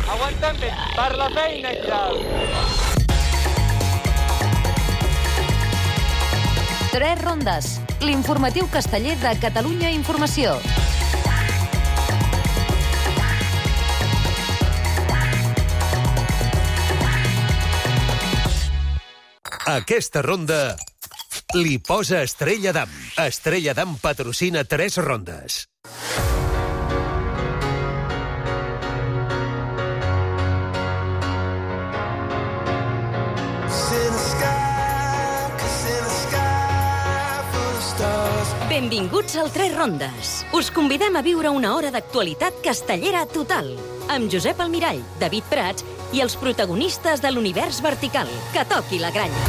Aguanten bé, per la feina i tal. 3 rondes. L'informatiu casteller de Catalunya Informació. Aquesta ronda li posa Estrella Damm. Estrella Damm patrocina 3 rondes. Benvinguts al 3 rondes. Us convidem a viure una hora d'actualitat castellera total. Amb Josep Almirall, David Prats i els protagonistes de l'univers vertical. Que toqui la gralla.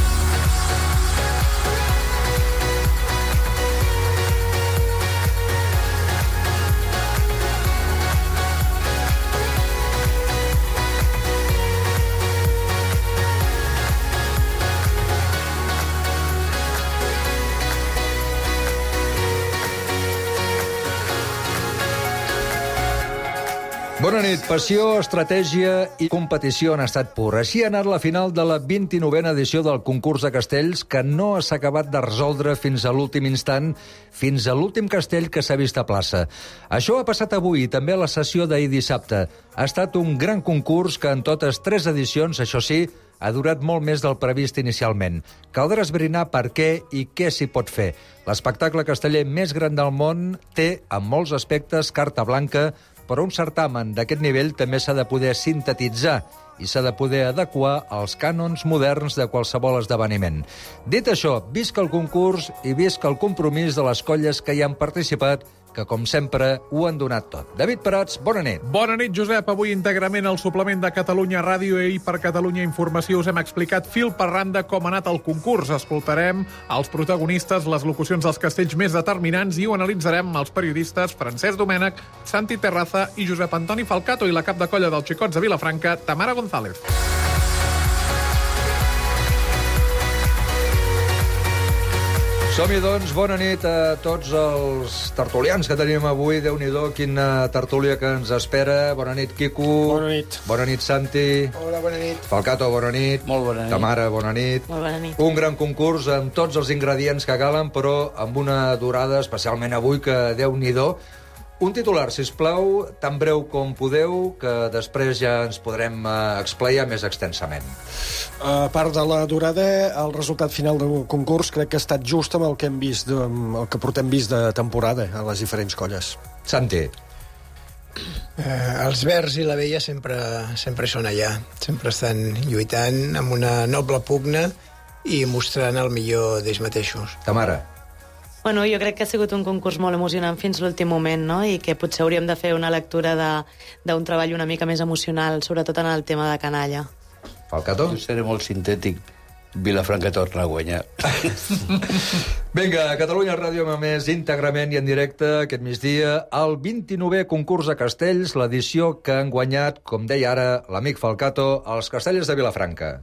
Bona nit. Passió, estratègia i competició han estat pur. Així ha anat la final de la 29a edició del concurs de castells, que no s'ha acabat de resoldre fins a l'últim instant, fins a l'últim castell que s'ha vist a plaça. Això ha passat avui i també a la sessió d'ahir dissabte. Ha estat un gran concurs que en totes 3 edicions, això sí, ha durat molt més del previst inicialment. Caldrà esbrinar per què i què s'hi pot fer. L'espectacle casteller més gran del món té, en molts aspectes, carta blanca, però un certamen d'aquest nivell també s'ha de poder sintetitzar i s'ha de poder adequar als cànons moderns de qualsevol esdeveniment. Dit això, visca el concurs i visca el compromís de les colles que hi han participat, que, com sempre, ho han donat tot. David Prats, bona nit. Bona nit, Josep. Avui íntegrament al suplement de Catalunya Ràdio i per Catalunya Informació us hem explicat fil per randa com ha anat el concurs. Escoltarem els protagonistes, les locucions dels castells més determinants i ho analitzarem amb els periodistes Francesc Domènech, Santi Terraza i Josep Antoni Falcato i la cap de colla dels Xicots de Vilafranca, Tamara González. Som-hi, doncs. Bona nit a tots els tertulians que tenim avui. Déu-n'hi-do, quina tertúlia que ens espera. Bona nit, Quico. Bona nit. Bona nit, Santi. Hola, bona nit. Falcato, bona nit. Molt bona nit. Tamara, bona nit. Molt bona nit. Un gran concurs amb tots els ingredients que calen, però amb una durada, especialment avui, que Déu-n'hi-do. Un titular, sisplau, tan breu com podeu, que després ja ens podrem explicar més extensament. A part de la durada, el resultat final del concurs crec que ha estat just amb el que hem vist, el que portem vist de temporada a les diferents colles. Santi. Els verds i la vella sempre són allà. Sempre estan lluitant amb una noble pugna i mostrant el millor d'ells mateixos. Tamara. Bueno, jo crec que ha sigut un concurs molt emocionant fins l'últim moment, no? I que potser hauríem de fer una lectura d'un treball una mica més emocional, sobretot en el tema de canalla. Falcato? Jo seré molt sintètic. Vilafranca torna a guanyar. Vinga, a Catalunya Ràdio, a més, íntegrament i en directe aquest migdia, el 29è concurs de castells, l'edició que han guanyat, com deia ara l'amic Falcato, els castellers de Vilafranca.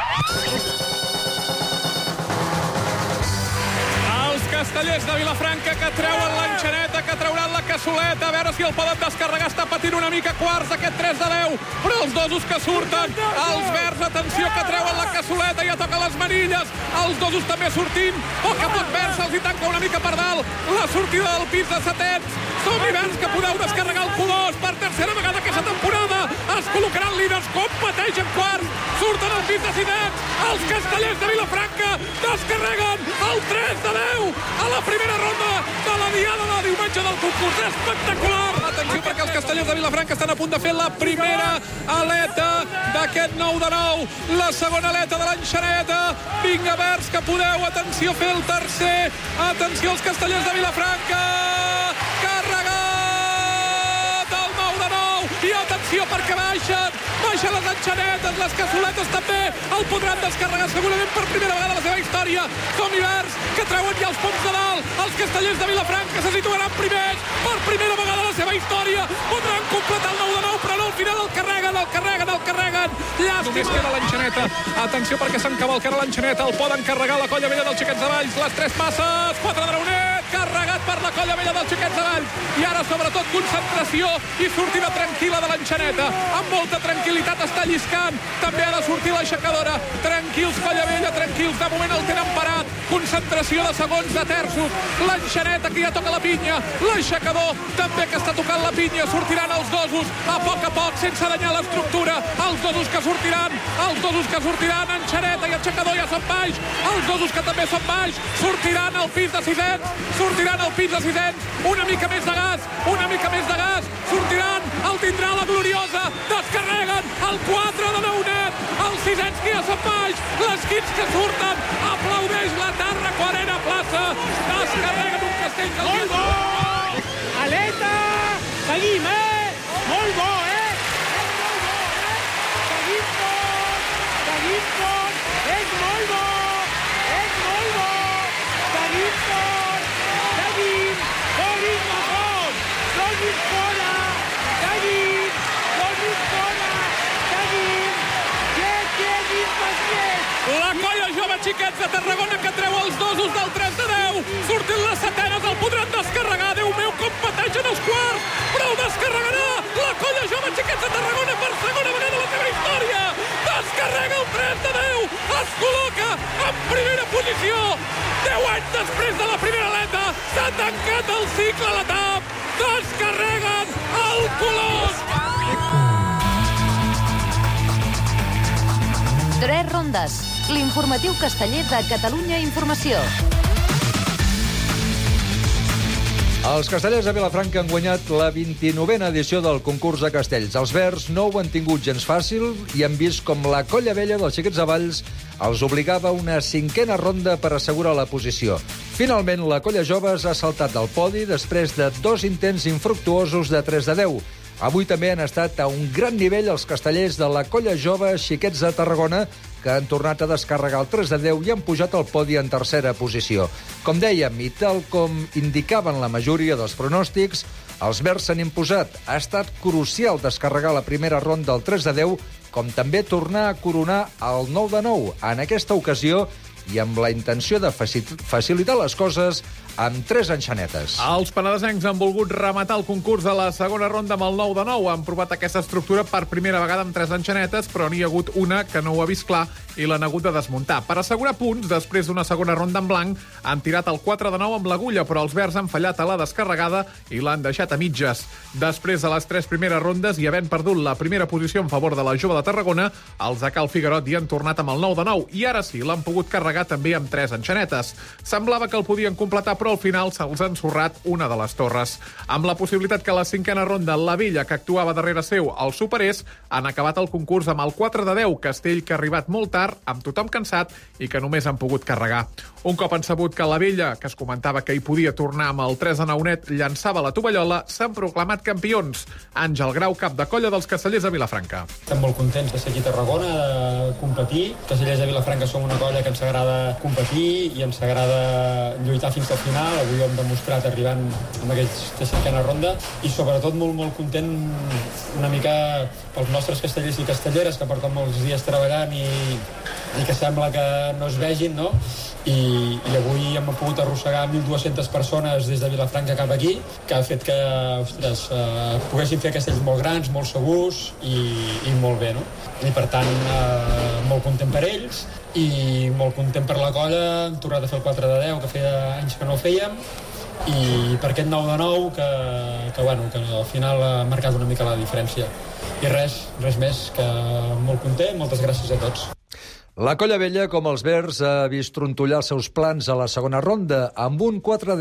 Castellers de Vilafranca que treuen l'enxaneta, que trauran la cassoleta, a veure si el poden descarregar, està patint una mica quarts aquest 3 de 10, però els dosos que surten, els verds, atenció, que treuen la cassoleta, ja toca les manilles, els dosos també sortint, poc a poc verds, se'ls hi tanca una mica per dalt, la sortida del pis de setens, som-hi verds que podeu descarregar el Q2 per tercera vegada aquesta temporada, es col·locaran líders, competeixen quarts, surten el pis de setens, els castellers de Vilafranca descarreguen el 3 de 10, a la primera ronda de la diada de diumenge del concurs. Espectacular! Atenció, perquè els castellers de Vilafranca estan a punt de fer la primera aleta d'aquest 9 de 9. La segona aleta de l'enxaneta. Vinga, verds, que podeu. Atenció, fer el tercer. Atenció, els castellers de Vilafranca. Carregat el 9 de 9. I atenció, perquè baixen les enxanetes, les cassoletes també el podran descarregar segurament per primera vegada a la seva història. Som-hi verds, que treuen ja els poms de dalt. Els castellers de Vilafranca se situaran primers per primera vegada a la seva història. Podran completar el 9 de 9, però no, al final el carreguen. Llàstima. Només queda l'enxaneta. Atenció, perquè s'encavalcarà l'enxaneta. El poden carregar la colla vella dels Xiquets de Valls. Les 3 passes, 4 de Draunet, descarregat per la colla vella dels Xiquets de Valls. I ara, sobretot, concentració i sortida tranquil·la de l'enxaneta. Amb molta tranquil·litat està lliscant. També ha de sortir l'aixecadora. Tranquils, colla vella, tranquils. De moment el tenen parat. Concentració de segons, de terços. L'enxaneta que ja toca la pinya. L'aixecador també que està tocant la pinya. Sortiran els dosos a poc, sense danyar l'estructura. Els dosos que sortiran. Enxaneta i aixecador ja són baix. Els dosos que també són baix. Sortiran al pis de sisens. Una mica més de gas. Sortiran. El tindrà la Gloriosa. Descarreguen el 4 de 9 net. Els sisens que ja són baix. Les quins que surten. Aplaudeix la Tàrraco Arena Plaça. Descarreguen un castell del Molt bo! Aleta! Seguim, Molt bo, Seguim tot! És molt bo! Seguim tot! Seguim! Donis mejor! Donis fora! Seguim! La colla jove Xiquets de Tarragona que treu els dosos del 3 de 10. Sortint les setenes, el podran descarregar. Déu meu, com pateixen els quarts. Però ho descarregarà la colla jove Xiquets de Tarragona per segona vegada a la seva història. Descarrega el 3 de 10. Es col·loca en primera posició. 10 anys després de la primera aleta. S'ha tancat el cicle a la TAP. Descarreguen el Colós. 3 rondes. L'informatiu casteller de Catalunya Informació. Els castellers de Vilafranca han guanyat la 29a edició del concurs de castells. Els verds no ho han tingut gens fàcil i han vist com la colla vella dels Xiquets de Valls els obligava a una 5a ronda per assegurar la posició. Finalment, la colla joves ha saltat del podi després de 2 intents infructuosos de 3 de 10. Avui també han estat a un gran nivell els castellers de la colla jove Xiquets de Tarragona, que han tornat a descarregar el 3 de 10 i han pujat al podi en tercera posició. Com dèiem, i tal com indicaven la majoria dels pronòstics, els verds s'han imposat. Ha estat crucial descarregar la primera ronda del 3 de 10, com també tornar a coronar el 9 de 9. En aquesta ocasió, i amb la intenció de facilitar les coses, amb 3 enxanetes. Els penedesencs han volgut rematar el concurs de la segona ronda amb el 9 de 9. Han provat aquesta estructura per primera vegada amb 3 enxanetes, però n'hi ha hagut una que no ho ha vist clar i l'han hagut de desmuntar. Per assegurar punts, després d'una segona ronda en blanc, han tirat el 4 de 9 amb l'agulla, però els verds han fallat a la descarregada i l'han deixat a mitges. Després de les 3 primeres rondes i havent perdut la primera posició en favor de la jove de Tarragona, els de Cal Figuerot hi han tornat amb el 9 de 9 i ara sí, l'han pogut carregar també amb 3 enxanetes. Semblava que el podien completar, però al final se'ls ha ensorrat una de les torres. Amb la possibilitat que a la 5a ronda la vella que actuava darrere seu el superés, han acabat el concurs amb el 4 de 10, castell que ha arribat molt tard, amb tothom cansat i que només han pogut carregar. Un cop han sabut que la vella, que es comentava que hi podia tornar amb el 3 de 9 net, llançava la tovallola, s'han proclamat campions. Àngel Grau, cap de colla dels castellers de Vilafranca. Estem molt contents de ser aquí a Tarragona, de competir. Castellers de Vilafranca som una colla que ens agrada competir i ens agrada lluitar fins al final. Avui ho hem demostrat arribant amb aquesta 5a ronda i sobretot molt content una mica pels nostres castellers i castelleres que porten molts dies treballant i que sembla que no es vegin, no? I avui hem pogut arrossegar 1.200 persones des de Vilafranca cap aquí, que ha fet que, ostres, poguessin fer castells molt grans, molt segurs i molt bé, no? I per tant, molt content per ells i molt content per la colla. Hem tornat a fer el 4 de 10, que feia anys que no ho fèiem, i per aquest 9 de 9 que al final ha marcat una mica la diferència. I res més, que molt content, moltes gràcies a tots. La colla vella, com els verds, ha vist trontollar els seus plans a la segona ronda amb un 4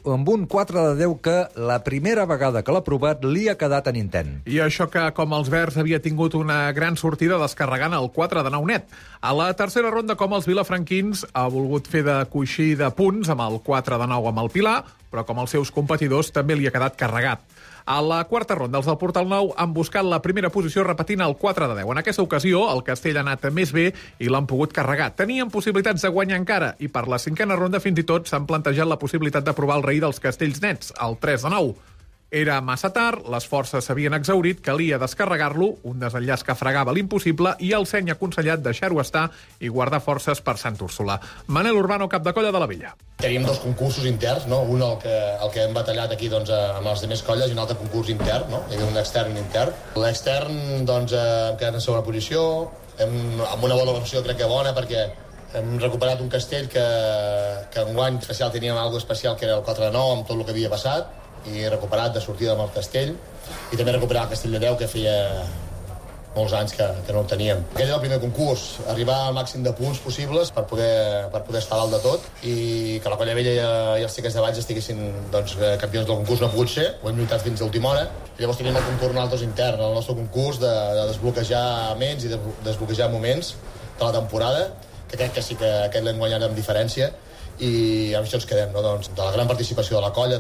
de 10 que la primera vegada que l'ha provat li ha quedat en intent. I això que, com els verds, havia tingut una gran sortida descarregant el 4 de 9 net. A la tercera ronda, com els vilafranquins, ha volgut fer de coixí de punts amb el 4 de 9 amb el Pilar, però com els seus competidors també li ha quedat carregat. A la quarta ronda, els del Portal Nou han buscat la primera posició repetint el 4 de 10. En aquesta ocasió, el castell ha anat més bé i l'han pogut carregar. Tenien possibilitats de guanyar encara i per la 5a ronda fins i tot s'han plantejat la possibilitat de provar el rei dels castells nets, el 3 de 9. Era massa tard, les forces s'havien exhaurit, calia descarregar-lo, un desenllaç que fregava l'impossible, i el seny ha aconsellat deixar-ho estar i guardar forces per Sant Úrsula. Manel Urbano, cap de colla de la Vella. Tenim 2 concursos interns, no? Un el que hem batallat aquí amb les demés colles, i un altre concurs intern, no? Hi havia un extern i un intern. L'extern, hem quedat en segona posició, amb una valoració crec que bona, perquè hem recuperat un castell que enguany especial teníem alguna especial, que era el 4 de 9, amb tot el que havia passat, i he recuperat de sortida amb el castell, i també he recuperat el castell de 10, que feia molts anys que no el teníem. Aquell era el primer concurs, arribar al màxim de punts possibles per poder estar dalt de tot, i que la Colla Vella i els xiquets de Valls estiguessin campions del concurs. No ha pogut ser, ho hem lluitat fins a última hora. Llavors tenim el concurs nosaltres intern, el nostre concurs de desbloquejar ments i de desbloquejar moments de la temporada, que crec que sí que aquest l'hem guanyat amb diferència, i amb això ens quedem, no? Doncs, de la gran participació de la colla,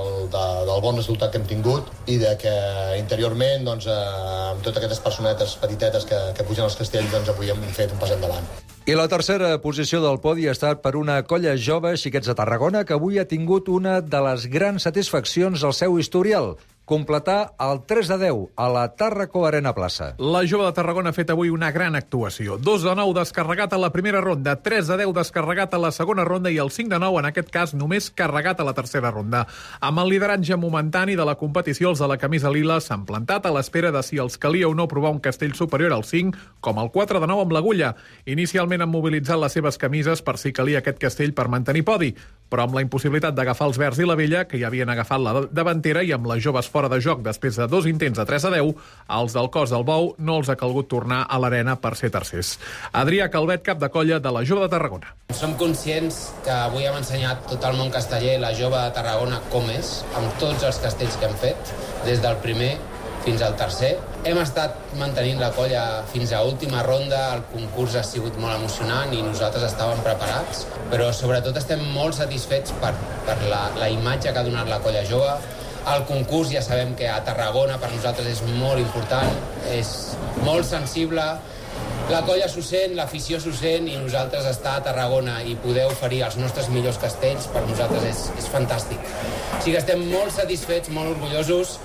del bon resultat que hem tingut, i de que interiorment, amb totes aquestes personetes petitetes que pugen als castells, avui hem fet un pas endavant. I la tercera posició del podi ha estat per una colla jove, Xiquets de Tarragona, que avui ha tingut una de les grans satisfaccions al seu historial: completar el 3 de 10 a la Tàrraco Arena Plaça. La jove de Tarragona ha fet avui una gran actuació. 2 de 9 descarregat a la primera ronda, 3 de 10 descarregat a la segona ronda i el 5 de 9, en aquest cas, només carregat a la tercera ronda. Amb el lideratge momentani de la competició, els de la camisa lila s'han plantat a l'espera de si els calia o no provar un castell superior al 5, com el 4 de 9 amb l'agulla. Inicialment han mobilitzat les seves camises per si calia aquest castell per mantenir podi, però amb la impossibilitat d'agafar els verds i la vella, que ja havien agafat la davantera, i amb les joves fora de joc després de 2 intents de 3 a 10, els del cos del bou no els ha calgut tornar a l'arena per ser tercers. Adrià Calvet, cap de colla de la jove de Tarragona. Som conscients que avui hem ensenyat tot el món casteller, la jove de Tarragona, com és, amb tots els castells que hem fet, des del primer fins al tercer. Hem estat mantenint la colla fins a última ronda, el concurs ha sigut molt emocionant i nosaltres estàvem preparats, però sobretot estem molt satisfets per la imatge que ha donat la colla jove. El concurs ja sabem que a Tarragona per nosaltres és molt important, és molt sensible, la colla s'ho sent, l'afició s'ho sent, i nosaltres estar a Tarragona i poder oferir els nostres millors castells per nosaltres és fantàstic. O sigui que estem molt satisfets, molt orgullosos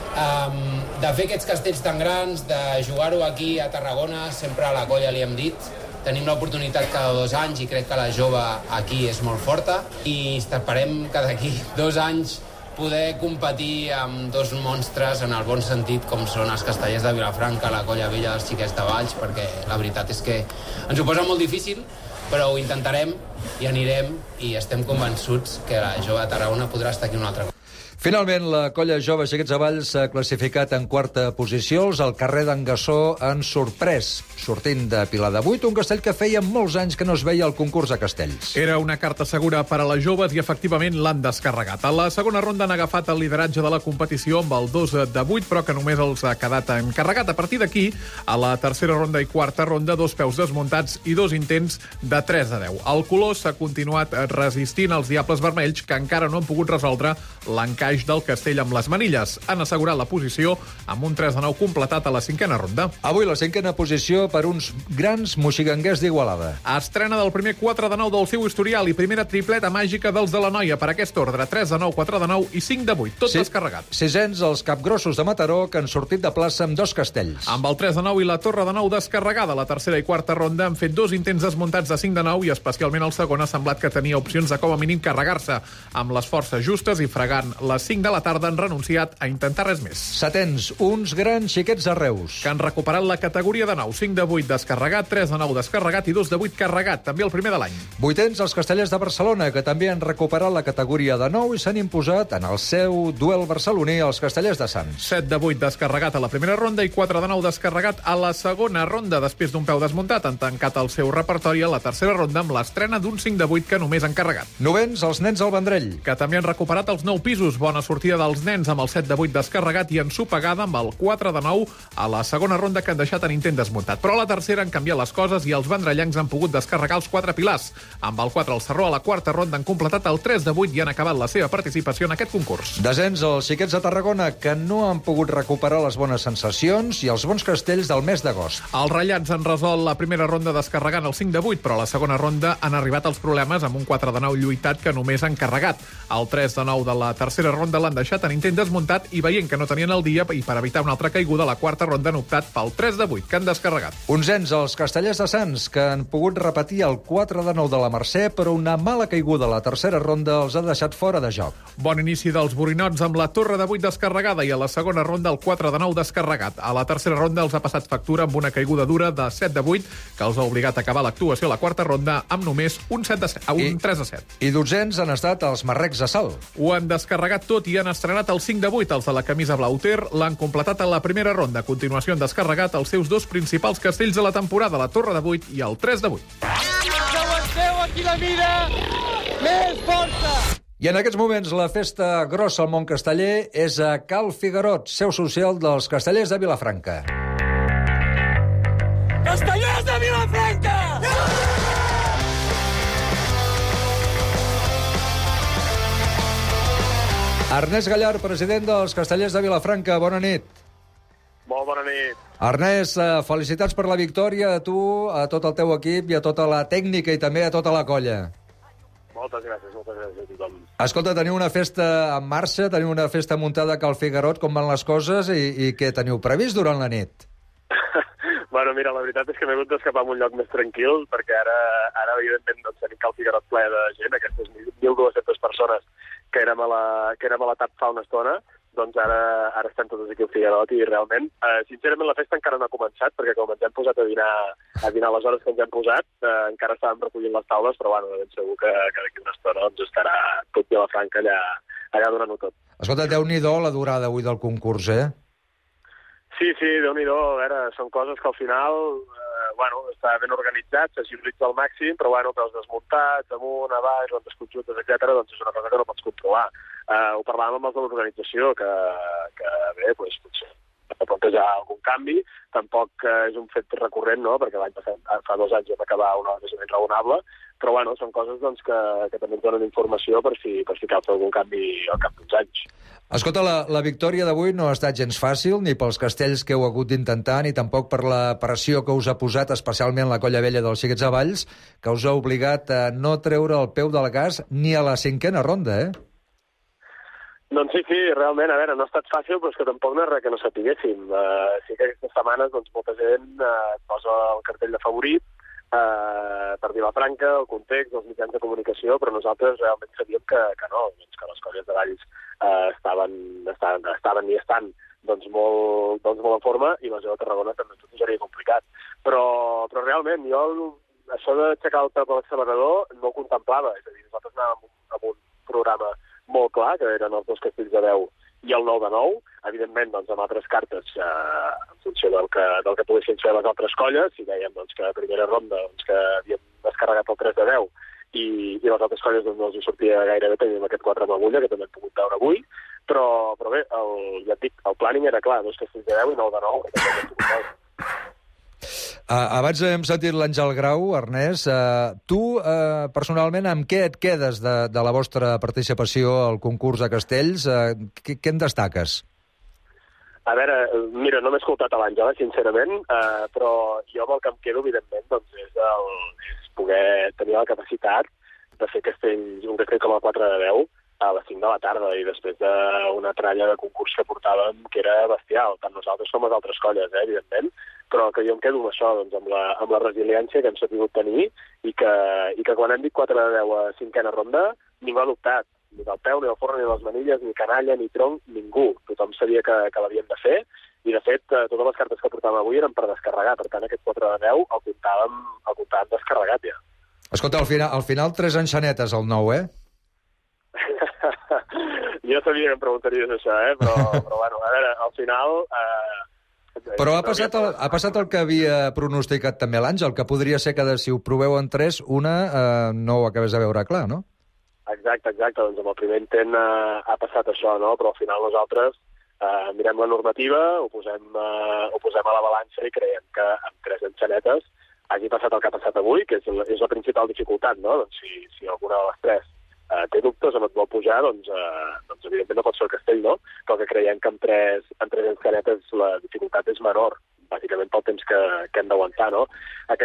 de fer aquests castells tan grans, de jugar-ho aquí a Tarragona. Sempre a la colla li hem dit, tenim l'oportunitat cada 2 anys i crec que la jove aquí és molt forta, i esperem que d'aquí 2 anys poder competir amb 2 monstres en el bon sentit, com són els castellers de Vilafranca, la Colla Vella dels Xiquets de Valls, perquè la veritat és que ens ho posa molt difícil, però ho intentarem i anirem, i estem convençuts que la jove de Tarragona podrà estar aquí un altre cop. Finalment, la colla jove Xiquets de Valls s'ha classificat en 4a posició. Els al carrer d'en Gassó han sorprès, sortint de Pilar de Buit, un castell que feia molts anys que no es veia al concurs de castells. Era una carta segura per a les joves i efectivament l'han descarregat. A la segona ronda han agafat el lideratge de la competició amb el 2 de 8, però que només els ha quedat encarregat. A partir d'aquí, a la tercera ronda i quarta ronda, 2 peus desmuntats i 2 intents de 3 a 10. El Colós s'ha continuat resistint als Diables Vermells, que encara no han pogut resoldre l'encaix del castell amb les manilles. Han assegurat la posició amb un 3 de 9 completat a la 5a ronda. Avui la 5a posició per uns grans moxiganguers d'Igualada. Estrena del primer 4 de 9 del seu historial i primera tripleta màgica dels de la noia per aquest ordre. 3 de 9, 4 de 9 i 5 de 8. Tot descarregat. 6ens els capgrossos de Mataró, que han sortit de plaça amb 2 castells. Amb el 3 de 9 i la torre de 9 descarregada. La tercera i quarta ronda han fet 2 intents desmuntats de 5 de 9 i especialment el segon ha semblat que tenia opcions de com a mínim carregar-se. Amb les forces justes i fregant les 5 de la tarda han renunciat a intentar res més. 7ens, uns grans xiquets de Reus, que han recuperat la categoria de 9. 5 de 8 descarregat, 3 de 9 descarregat i 2 de 8 carregat, també el primer de l'any. 8ens, els castellers de Barcelona, que també han recuperat la categoria de 9 i s'han imposat en el seu duel barceloní als castellers de Sants. 7 de 8 descarregat a la primera ronda i 4 de 9 descarregat a la segona ronda. Després d'un peu desmuntat, han tancat el seu repertori a la tercera ronda amb l'estrena d'un 5 de 8 que només han carregat. 9ens, els nens del Vendrell, que també han recuperat els 9 pisos. Bona sortida dels nens amb el 7 de 8 descarregat i ensopegada amb el 4 de 9 a la segona ronda, que han deixat en intent desmuntat. Però a la tercera han canviat les coses i els vendrellencs han pogut descarregar els 4 pilars. Amb el 4 al Sarró a la quarta ronda han completat el 3 de 8 i han acabat la seva participació en aquest concurs. Desens, els xiquets de Tarragona, que no han pogut recuperar les bones sensacions i els bons castells del mes d'agost. Els ratllats han resolt la primera ronda descarregant el 5 de 8, però a la segona ronda han arribat els problemes amb un 4 de 9 lluitat que només han carregat. El 3 de 9 de la tercera ronda l'han deixat en intent desmuntat i veient que no tenien el dia i per evitar una altra caiguda, la quarta ronda han optat pel 3 de 8, que han descarregat. Onzens, els Castellers de Sants, que han pogut repetir el 4 de 9 de la Mercè, però una mala caiguda a la tercera ronda els ha deixat fora de joc. Bon inici dels borinots amb la torre de 8 descarregada i a la segona ronda el 4 de 9 descarregat. A la tercera ronda els ha passat factura amb una caiguda dura de 7 de 8, que els ha obligat a acabar l'actuació a la quarta ronda amb només un 3 de 7. I dotzens han estat els marrecs de Salt. Ho han descarregat tot i han estrenat el 5 de 8. Els de la camisa blau Ter l'han completat a la primera ronda. A continuació han descarregat els seus dos principals castells de la temporada, la torre de 8 i el 3 de 8. Aguanteu aquí la mira! Més força! I en aquests moments la festa grossa al món casteller és a Cal Figuerot, seu social dels Castellers de Vilafranca. Castellers de Vilafranca! Ernest Gallar, president dels Castellers de Vilafranca, bona nit. Molt bona nit. Ernest, felicitats per la victòria a tu, a tot el teu equip i a tota la tècnica i també a tota la colla. Moltes gràcies a tothom. Escolta, teniu una festa en marxa, teniu una festa muntada a Cal Figuerot, com van les coses i què teniu previst durant la nit? Bueno, mira, la veritat és que m'he hagut d'escapar a un lloc més tranquil, perquè ara evidentment, doncs, tenim Cal Figuerot ple de gent, aquestes 1.200 persones que érem a la TAP fa una estona, doncs ara estem totes aquí al Figuerot i realment, sincerament, la festa encara no ha començat, perquè com ens hem posat a dinar a les hores que ens hem posat, encara estàvem recollint les taules, però bueno, ben segur que d'aquí una estona doncs, estarà tot Vilafranca allà donant-ho tot. Escolta, Déu-n'hi-do la durada avui del concurs, eh? Sí, Déu-n'hi-do, a veure, són coses que al final, està ben organitzat, s'agilitza al màxim, però que els desmuntats, amunt, a baix, rondes conjuntes, etc., doncs és una cosa que no pots controlar. Ho parlàvem amb els de l'organització, que bé, doncs potser plantejar algun canvi, tampoc és un fet recurrent, no?, perquè l'any passat, fa 2 anys vam acabar una hora més o menys raonable, però són coses doncs, que també ens donen informació per si cal fer algun canvi al cap d'uns anys. Escolta, la victòria d'avui no ha estat gens fàcil, ni pels castells que heu hagut d'intentar, ni tampoc per la pressió que us ha posat, especialment la colla vella dels Xiquets Avalls, que us ha obligat a no treure el peu del gas ni a la 5a ronda, eh? Doncs sí, realment, a veure, no ha estat fàcil, però és que tampoc no és res que no sapiguéssim. Sí que aquestes setmanes doncs, molta gent posa el cartell de favorit per Vilafranca, el context, els mitjans de comunicació, però nosaltres realment sabíem que no, doncs, que les colles de Valls estaven i estan doncs, molt en forma i la Jove de Tarragona també tot seria complicat. Però realment, jo això d'aixecar el peu de l'accelerador no ho contemplava, és a dir, nosaltres anàvem amb un programa molt clar, que eren els 2 castells de 10 i el 9 de 9, evidentment doncs, amb altres cartes en funció del que poguessin fer les altres colles, si dèiem doncs, que a primera ronda doncs, que havíem descarregat el 3 de 10 i les altres colles doncs, no els hi sortia gaire bé, teníem aquest 4 amb agulla, que també hem pogut veure avui, però bé, ja et dic, el planning era clar, 2 castells de 10 i 9 de 9, que també hem pogut veure. Abans hem sentit l'Àngel Grau, Ernest. Tu, personalment, amb què et quedes de la vostra participació al concurs de castells? Què en destaques? A veure, mira, no m'he escoltat a l'Àngela, sincerament, però jo amb el que em quedo, evidentment, doncs, és poder tenir la capacitat de fer un castell com el 4 de 10 a les 5 de la tarda i després d'una tralla de concurs que portàvem que era bestial, tant nosaltres com les altres colles, evidentment, però que jo em quedo amb això, doncs, amb la resiliència que hem sabut tenir i que quan hem dit 4 de 10 a 5a ronda, ningú ha dubtat, ni del peu, ni del forn, ni de les manilles, ni canalla, ni tronc, ningú. Tothom sabia que l'havíem de fer i, de fet, totes les cartes que portàvem avui eren per descarregar, per tant, aquest 4 de 10 el comptàvem descarregat ja. Escolta, al final 3 enxanetes al 9, Jo sabia que em preguntaries això, però bueno, a veure, al final... Però ha passat el que havia pronosticat també l'Àngel, que podria ser que si ho proveu en 3, una no ho acabés de veure clar, no? Exacte, doncs amb el primer intent ha passat això, no? Però al final nosaltres mirem la normativa, ho posem a la balança i creiem que amb 3 enxanetes hagi passat el que ha passat avui, que és la principal dificultat, no? Doncs si alguna de les 3 té dubtes on et vol pujar, doncs evidentment no pot ser el castell, no? Però que creiem que amb 3 enxanetes la dificultat és menor, bàsicament pel temps que hem d'aguantar, no?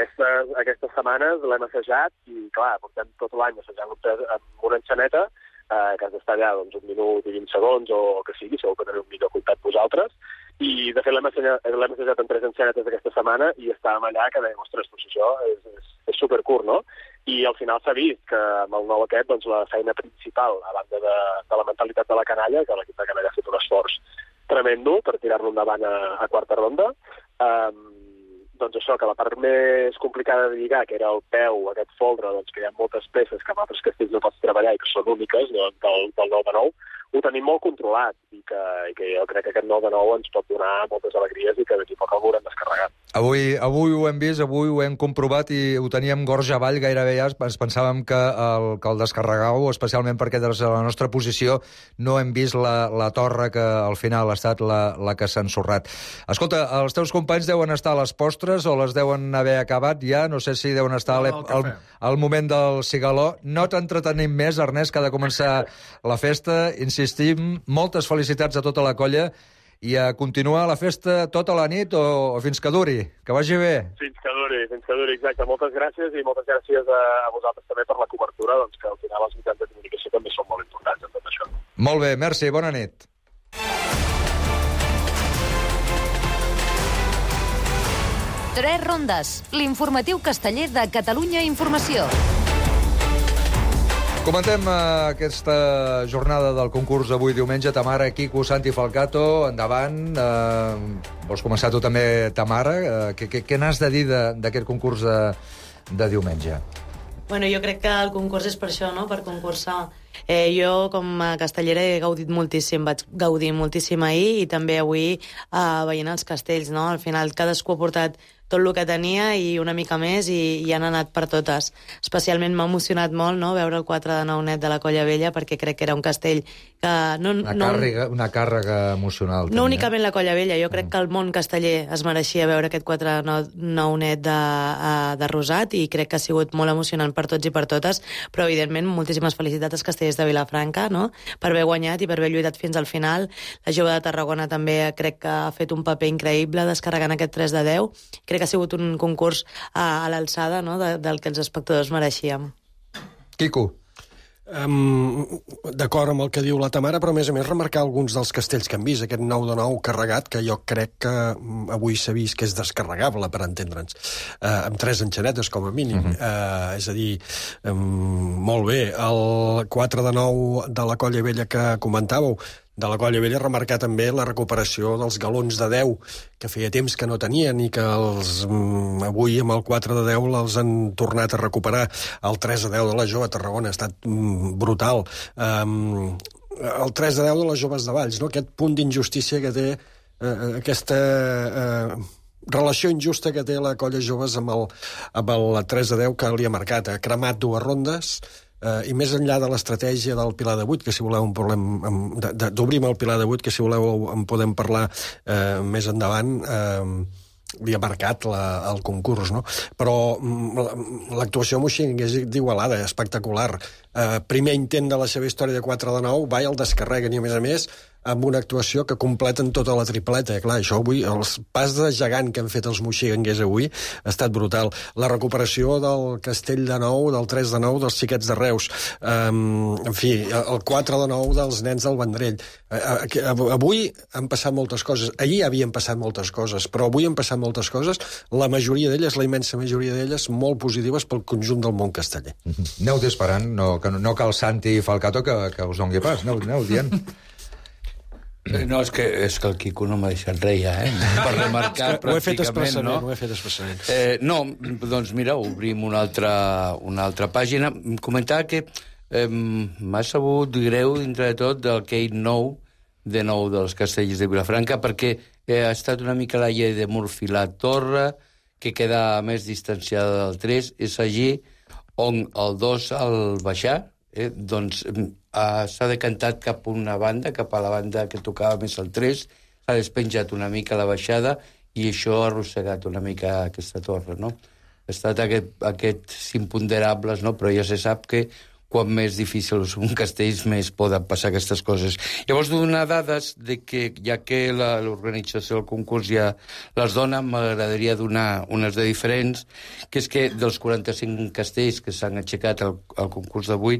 Aquestes setmanes l'hem assajat i, clar, portem tot l'any assajant amb una enxaneta que has d'estar allà doncs, 1 minut i 20 segons o que sigui, segur que teniu un millor comptat vosaltres. I, de fet, l'hem assajat en 3 enxanetes aquesta setmana i estàvem allà que dèiem, ostres, doncs això és supercurt, no? I al final s'ha vist que amb el nou aquest, doncs, la feina principal, a banda de la mentalitat de la canalla, que l'equip de canalla ha fet un esforç tremendo per tirar-lo endavant a quarta ronda, doncs això, que la part més complicada de lligar, que era el peu, aquest foldre, doncs que hi ha moltes peces que amb altres castells no pots treballar i que són úniques del 9-9, ho tenim molt controlat i que jo crec que aquest 9-9 ens pot donar moltes alegries i que d'aquí poc el veurem descarregat. Avui ho hem vist, avui ho hem comprovat i ho teníem gorja avall gairebé ja. Ens pensàvem que el descarregau, especialment perquè des de la nostra posició no hem vist la torre que al final ha estat la que s'ha ensorrat. Escolta, els teus companys deuen estar a les postres o les deuen haver acabat ja? No sé si deuen estar al moment del cigaló. No t'entretenim més, Ernest, que ha de començar la festa. Insistim, moltes felicitats a tota la colla i a continuar la festa tota la nit o fins que duri. Que vagi bé. Fins que duri, exacte. Moltes gràcies i moltes gràcies a vosaltres també per la cobertura, doncs que al final els mitjans de comunicació també són molt importants en tot això. Molt bé, merci, bona nit. Tres rondes, l'informatiu casteller de Catalunya Informació. Comentem aquesta jornada del concurs d'avui diumenge. Tamara, Quico, Santi Falcato, endavant. Vols començar tu també, Tamara? Què n'has de dir d'aquest concurs de diumenge? Bueno, jo crec que el concurs és per això, no?, per concursar. Jo, com a castellera, he gaudit moltíssim, vaig gaudir moltíssim ahir i també avui veient els castells, no? Al final cadascú ha portat tot el que tenia i una mica més i han anat per totes. Especialment m'ha emocionat molt, no?, veure el 4 de 9 net de la Colla Vella, perquè crec que era un castell que... Una càrrega emocional. No únicament la Colla Vella, jo crec que el món casteller es mereixia veure aquest 4 de 9 net de Rosat i crec que ha sigut molt emocionant per tots i per totes, però evidentment moltíssimes felicitats als castellers de Vilafranca, no?, per haver guanyat i per haver lluitat fins al final. La jove de Tarragona també crec que ha fet un paper increïble descarregant aquest 3 de 10. Crec que ha sigut un concurs a l'alçada, no?, del que els espectadors mereixíem. Quico. D'acord amb el que diu la Tamara, però a més remarcar alguns dels castells que hem vist, aquest 9 de 9 carregat, que jo crec que avui s'ha vist que és descarregable, per entendre'ns, amb 3 enxanetes com a mínim. És a dir, molt bé. El 4 de 9 de la Colla Vella que comentàveu, de la Colla Vella, remarcar també la recuperació dels galons de 10, que feia temps que no tenien i que avui amb el 4 de 10 els han tornat a recuperar. El 3 de 10 de la jove Tarragona ha estat brutal. El 3 de 10 de les joves de Valls, no? Aquest punt d'injustícia que té, aquesta relació injusta que té la Colla Joves amb el 3 de 10 que li ha marcat. Ha cremat 2 rondes, i més enllà de l'estratègia del Pilar de 8, que si voleu d'obrim el Pilar de 8, que si voleu en podem parlar més endavant, li ha marcat el concurs, no? Però l'actuació amb Moixent és d'Igualada, espectacular. Primer intent de la seva història de 4 de 9, va i el descarreguen, i a més amb una actuació que completen tota la tripleta. Clar, això avui, els pas de gegant que han fet els moixiganguers avui ha estat brutal. La recuperació del Castell de 9, del 3 de 9, dels xiquets de Reus. En fi, el 4 de 9 dels nens del Vendrell. Avui han passat moltes coses. Ahir havien passat moltes coses, però avui han passat moltes coses. La majoria d'elles, la immensa majoria d'elles, molt positives pel conjunt del món casteller. Aneu disparant, no cal Santi Falcato que us doni pas. Aneu dient. No, és que el Quico no m'ha deixat res ja, per remarcar ho he fet expressament. No, doncs mira, obrim una altra pàgina. Comentar que m'ha sabut greu dintre de tot del Kate 9 dels castells de Vilafranca, perquè ha estat una mica la llei de Murphy. La torre, que queda més distanciada del 3, és allí on el 2 al baixar, doncs s'ha decantat cap a una banda, cap a la banda que tocava més el 3, s'ha despenjat una mica la baixada i això ha arrossegat una mica aquesta torre, no? Ha estat aquests imponderables, no? Però ja se sap que quan més difícils un castell, més poden passar aquestes coses. Llavors, donar dades de que, ja que l'organització del concurs ja les dona, m'agradaria donar unes de diferents, que és que dels 45 castells que s'han aixecat al concurs d'avui,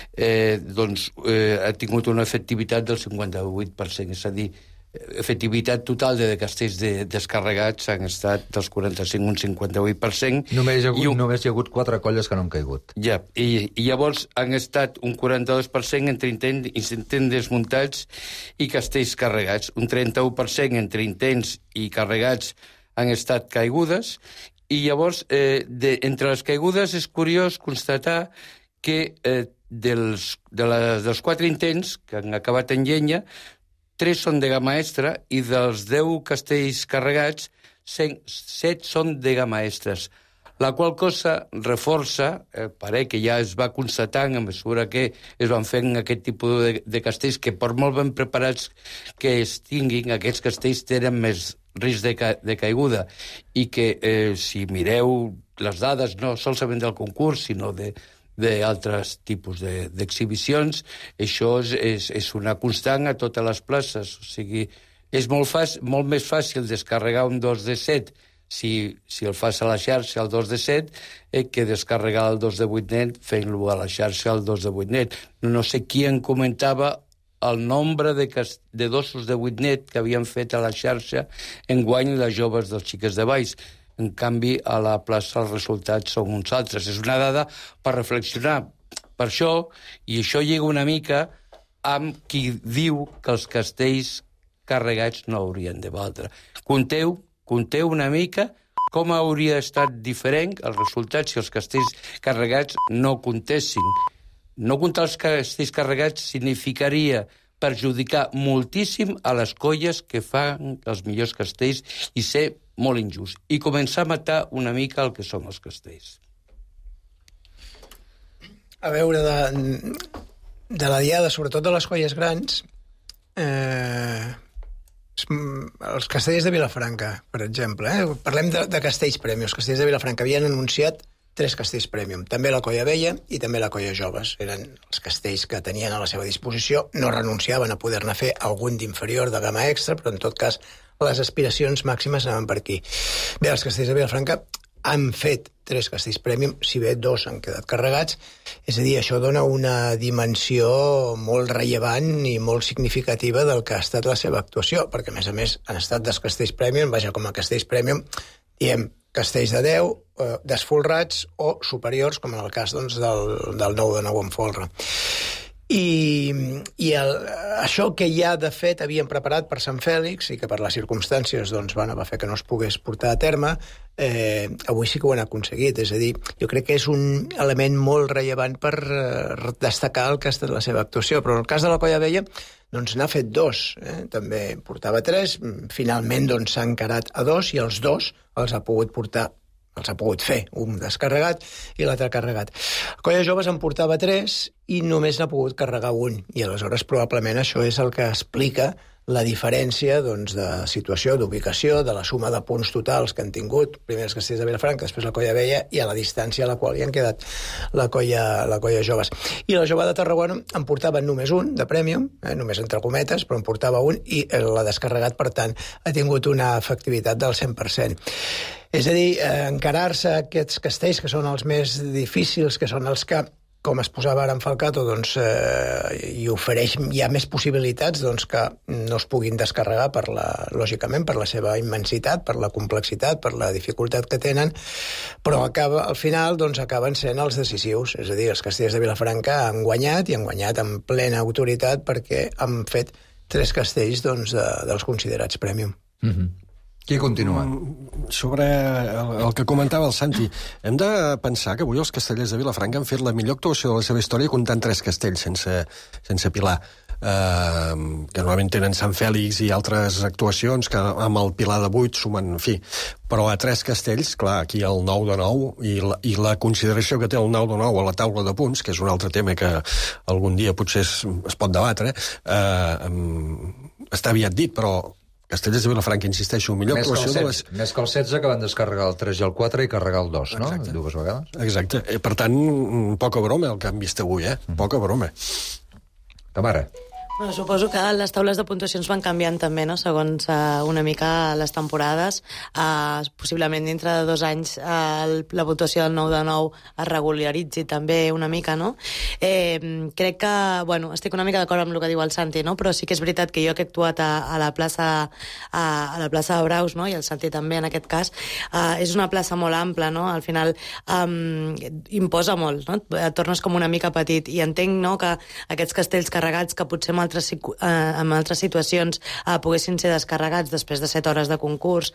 ha tingut una efectivitat del 58%, és a dir, efectivitat total de castells descarregats han estat dels 45 un 58%. Només hi ha hagut 4 colles que no han caigut. Ja, i llavors han estat un 42% entre intents desmuntats i castells carregats. Un 31% entre intents i carregats han estat caigudes, i llavors, entre les caigudes, és curiós constatar que dels 4 intents que han acabat en llenya, 3 són de gamma extra, i dels 10 castells carregats, 7 són de gamma extres. La qual cosa reforça, pare que ja es va constatant a mesura que es van fent aquest tipus de castells, que per molt ben preparats que es tinguin, aquests castells tenen més risc de caiguda, i que si mireu les dades, no solament del concurs, sinó d'altres tipus d'exhibicions, això és una constant a totes les places. O sigui, és molt més fàcil descarregar un 2 de 7 si el fas a la xarxa al 2 de 7 que descarregar el 2 de 8 net fent-lo a la xarxa al 2 de 8 net. No sé qui en comentava el nombre de dosos de 8 net que havien fet a la xarxa enguany les joves dels Xiques de Valls. En canvi, a la plaça els resultats són uns altres. És una dada per reflexionar. Per això, i això lliga una mica amb qui diu que els castells carregats no haurien de valdre. Conteu una mica com hauria estat diferent els resultats si els castells carregats no comptessin. No comptar els castells carregats significaria perjudicar moltíssim a les colles que fan els millors castells i ser molt injust, i començar a matar una mica el que són els castells. A veure, de la diada, sobretot de les colles grans, els castells de Vilafranca, per exemple, parlem de castells prèmiums. Els castells de Vilafranca havien anunciat 3 castells prèmium, també la colla vella i també la colla joves. Eren els castells que tenien a la seva disposició, no renunciaven a poder-ne fer algun d'inferior de gamma extra, però en tot cas les aspiracions màximes anaven per aquí. Bé, els castells de Vilafranca han fet 3 castells prèmium, si bé 2 han quedat carregats, és a dir, això dona una dimensió molt rellevant i molt significativa del que ha estat la seva actuació, perquè a més han estat dels castells prèmium, vaja, com a castells prèmium, diem castells de 10, desfolrats o superiors, com en el cas del 9 de 9 en folre. I això que ja de fet havien preparat per Sant Fèlix i que per les circumstàncies va fer que no es pogués portar a terme, avui sí que ho han aconseguit. És a dir, jo crec que és un element molt rellevant per destacar el que ha estat la seva actuació, però en el cas de la colla vella n'ha fet 2, també portava 3, finalment s'ha encarat a 2 i els 2 els ha pogut fer, un descarregat i l'altre carregat. La colla joves en portava 3 i només n'ha pogut carregar un, i aleshores probablement això és el que explica la diferència de situació, d'ubicació, de la suma de punts totals que han tingut, primer els castells de Vilafranca, després la colla vella, i a la distància a la qual hi han quedat la colla joves. I la jove de Tarragona en portava només un, de prèmium, només entre cometes, però en portava un, i l'ha descarregat, per tant, ha tingut una efectivitat del 100%. És a dir, encarar-se aquests castells, que són els més difícils, que són els que, com es posava ara en Falcato, hi ofereix ja més possibilitats que no es puguin descarregar, lògicament, per la seva immensitat, per la complexitat, per la dificultat que tenen, però al final acaben sent els decisius. És a dir, els castells de Vilafranca han guanyat, i han guanyat amb plena autoritat perquè han fet 3 castells dels considerats prèmium. Qui continua? Sobre el que comentava el Santi, hem de pensar que avui els castellers de Vilafranca han fet la millor actuació de la seva història comptant 3 castells sense Pilar, que normalment tenen Sant Fèlix i altres actuacions que amb el Pilar de 8 sumen, en fi, però a 3 castells, clar, aquí el 9 de 9 i la consideració que té el 9 de 9 a la taula de punts, que és un altre tema que algun dia potser es pot debatre, està aviat dit, però Castellers de Vilafranca, insisteixo, millor actuació de les... Més que el 16, que van descarregar el 3 i el 4 i carregar el 2, no? Exacte. 2 vegades. Exacte. Per tant, poca broma el que han vist avui, Poca broma. Tamara. Bueno, suposo que les taules de puntuacions van canviant també, no?, segons una mica les temporades. Possiblement dintre de 2 anys la puntuació del 9 de 9 es regularitzi també una mica, no? Crec que, bueno, estic una mica d'acord amb el que diu el Santi, no?, però sí que és veritat que jo que he actuat a la plaça de Braus, no?, i el Santi també en aquest cas, és una plaça molt ampla, no?, al final imposa molt, no?, et tornes com una mica petit, i entenc, no?, que aquests castells carregats que potser en altres situacions poguessin ser descarregats després de 7 hores de concurs,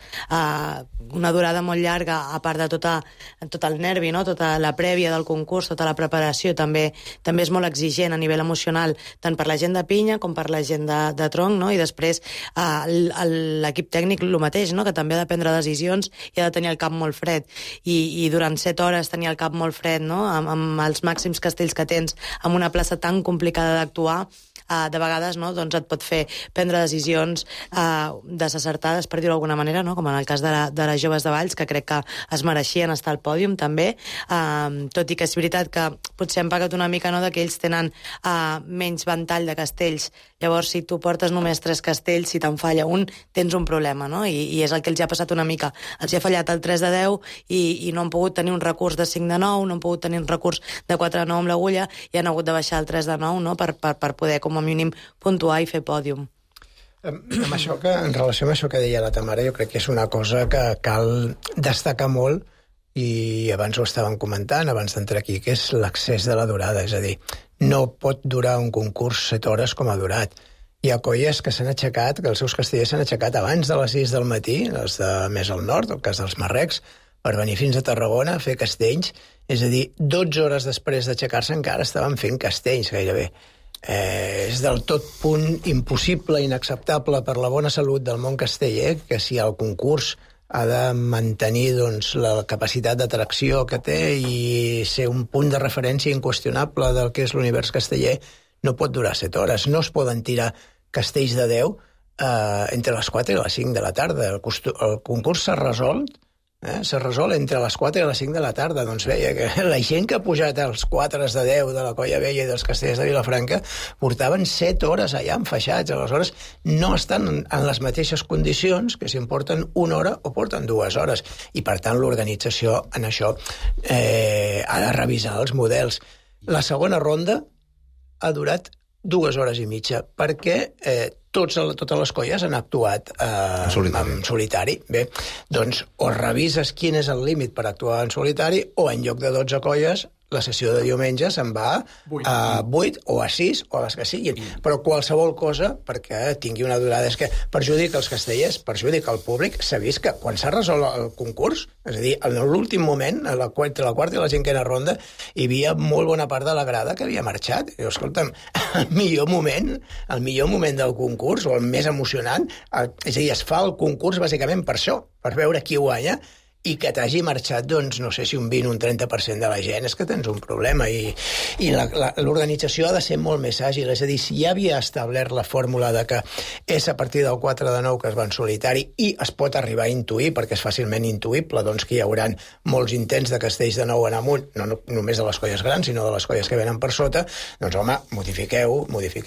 una durada molt llarga, a part de tot el nervi, no?, tota la prèvia del concurs, tota la preparació, també és molt exigent a nivell emocional, tant per la gent de pinya com per la gent de tronc, no?, i després l'equip tècnic el mateix, no?, que també ha de prendre decisions i ha de tenir el cap molt fred, i durant 7 hores tenir el cap molt fred, no?, amb els màxims castells que tens, amb una plaça tan complicada d'actuar, de vegades, no?, doncs et pot fer prendre decisions desacertades, per dir-ho d'alguna manera, no?, com en el cas de les joves de Valls, que crec que es mereixien estar al pòdium també, tot i que és veritat que potser hem pagat una mica, no?, que ells tenen menys ventall de castells. Llavors, si tu portes només 3 castells, si te'n falla un, tens un problema, no?, i és el que els ha passat una mica. Els ha fallat el 3 de 10 i no han pogut tenir un recurs de 5 de 9, no han pogut tenir un recurs de 4 de 9 amb l'agulla, i han hagut de baixar el 3 de 9, no?, per poder, com a mínim, puntuar i fer pòdium. En relació amb això que deia la Tamara, jo crec que és una cosa que cal destacar molt, i abans ho estàvem comentant, abans d'entrar aquí, que és l'accés de la durada. És a dir, no pot durar un concurs 7 hores com ha durat. Hi ha colles que s'han aixecat, que els seus castellers s'han aixecat abans de les 6 del matí, els de més al nord, el cas dels marrecs, per venir fins a Tarragona a fer castells. És a dir, 12 hores després d'aixecar-se encara estaven fent castells, gairebé. És del tot punt impossible, inacceptable per la bona salut del món casteller, que si el concurs ha de mantenir, doncs, la capacitat d'atracció que té i ser un punt de referència inqüestionable del que és l'univers casteller, no pot durar 7 hores. No es poden tirar castells de 10 entre les 4 i les 5 de la tarda. El concurs s'ha resolt s'ha resolt entre les 4 i les 5 de la tarda. Doncs veia que la gent que ha pujat als 4 de 10 de la Colla Vella i dels Castellers de Vilafranca portaven 7 hores allà enfaixats. Aleshores, no estan en les mateixes condicions que si en porten 1 hora o porten 2 hores. I, per tant, l'organització en això ha de revisar els models. La segona ronda ha durat 2 hores i mitja, perquè totes les colles han actuat en solitari. Bé, doncs o revises quin és el límit per actuar en solitari, o en lloc de 12 colles, la sessió de diumenge se'n va a 8 o a 6 o a les que siguin. Però qualsevol cosa perquè tingui una durada. És que perjudica els castellers, perjudica el públic. S'ha vist que quan s'ha resolt el concurs, és a dir, en l'últim moment, entre la quarta i la cinquena ronda, hi havia molt bona part de la grada que havia marxat. I, escolta'm, el millor moment del concurs, o el més emocionant, és a dir, es fa el concurs bàsicament per això, per veure qui guanya, i que t'hagi marxat, doncs, no sé si un 20 o un 30% de la gent, és que tens un problema. I l'organització ha de ser molt més àgil. És a dir, si ja havia establert la fórmula de que és a partir del 4 de 9 que es va en solitari i es pot arribar a intuir, perquè és fàcilment intuïble, doncs que hi haurà molts intents de castells de 9 en amunt, no només de les colles grans, sinó de les colles que venen per sota, doncs, home, modifiqueu,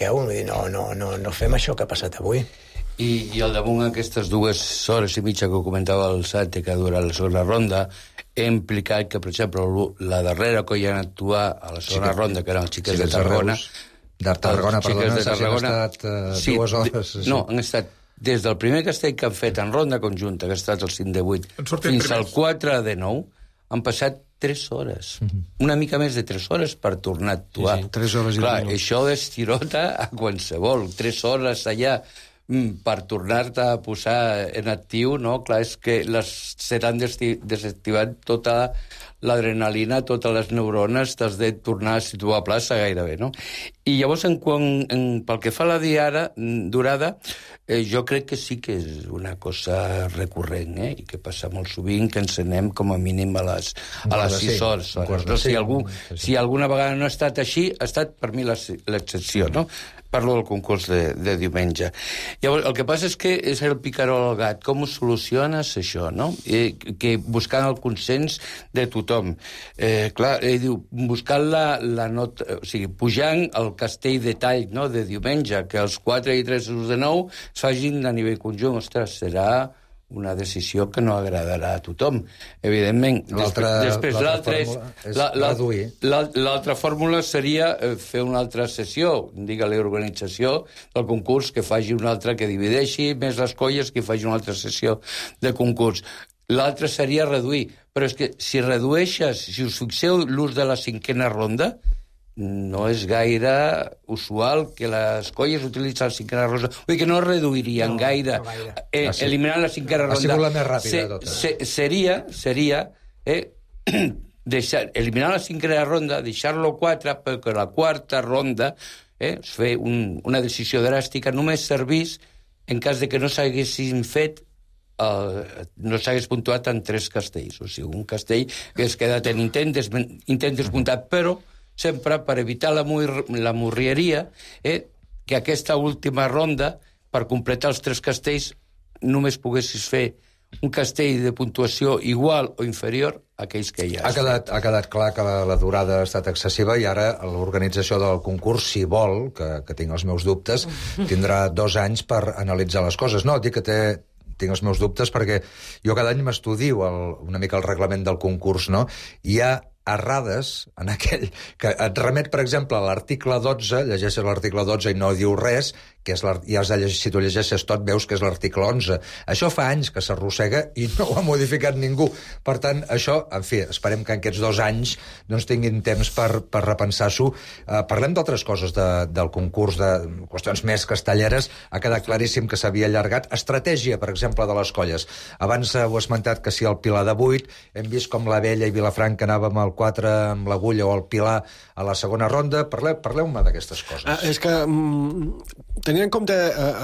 no fem això que ha passat avui. I al damunt aquestes 2 hores i mitja que comentava el Santi, que ha durat la segona ronda, he implicat que, per exemple, la darrera colla en actuar a la segona ronda, que eren els xiquets de Tarragona... De Tarragona, perdona, han estat 2 hores... No, han estat des del primer castell que han fet en ronda conjunta, que ha estat el 5 de 8, fins al 4 de 9, han passat 3 hores. Una mica més de 3 hores per tornar a actuar. Sí, 3 hores i clar, això destirota a qualsevol. 3 hores allà per tornar-te a posar en actiu, no? Clar, és que seran desactivant tota l'adrenalina, totes les neurones, t'has de tornar a situar a plaça gairebé, no? I llavors, pel que fa a la diada durada, jo crec que sí que és una cosa recurrent, i que passa molt sovint, que ens anem com a mínim a les 6 hores. Si alguna vegada no ha estat així, ha estat per mi l'excepció, no? Parlo del concurs de diumenge. Llavors, el que passa és que és el picarol al gat. Com ho soluciones, això, no? Que buscant el consens de tothom. Clar, diu, buscant la nota... O sigui, pujant el castell de tall, no?, de diumenge, que els 4 i 3 de 9 es facin a nivell conjunt. Ostres, serà una decisió que no agradarà a tothom, evidentment. Després l'altra fórmula seria fer una altra sessió, digue-li organització del concurs, que faci una altra, que divideixi més les colles, que faci una altra sessió de concurs. L'altra seria reduir, però és que si redueixes, si us fixeu l'ús de la 5a ronda, no és gaire usual que les colles utilitzen la 5a ronda. Vull dir que no reduirien gaire. Eliminant la 5a ronda. Ha sigut la més ràpida de totes. Seria eliminar la 5a ronda, deixar-lo 4, perquè la 4a ronda fer una decisió dràstica només servís en cas de que no s'haguessin fet no s'hagués puntuat en 3 castells. O sigui, un castell que es quedat en intent desmuntat, però sempre per evitar la morrieria, que aquesta última ronda, per completar els 3 castells, només poguessis fer un castell de puntuació igual o inferior a aquells que hi ha. Ha quedat clar que la durada ha estat excessiva i ara l'organització del concurs, si vol, que tinc els meus dubtes, tindrà 2 anys per analitzar les coses. No, dic que tinc els meus dubtes perquè jo cada any m'estudio una mica el reglament del concurs, no? Hi ha errades en aquell que et remet, per exemple, a l'article 12, llegeixes l'article 12 i no diu res, que si tu llegeixes tot veus que és l'article 11. Això fa anys que s'arrossega i no ho ha modificat ningú. Per tant, això, en fi, esperem que en aquests 2 anys doncs, tinguin temps per repensar-s'ho. Parlem d'altres coses del concurs, de qüestions més castelleres. Ha quedat claríssim que s'havia allargat. Estratègia, per exemple, de les colles. Abans ho he esmentat que si el Pilar de 8, hem vist com la Vella i Vilafranca anàvem al 4 amb l'Agulla o el Pilar a la segona ronda. Parleu-me d'aquestes coses. És que tenint en compte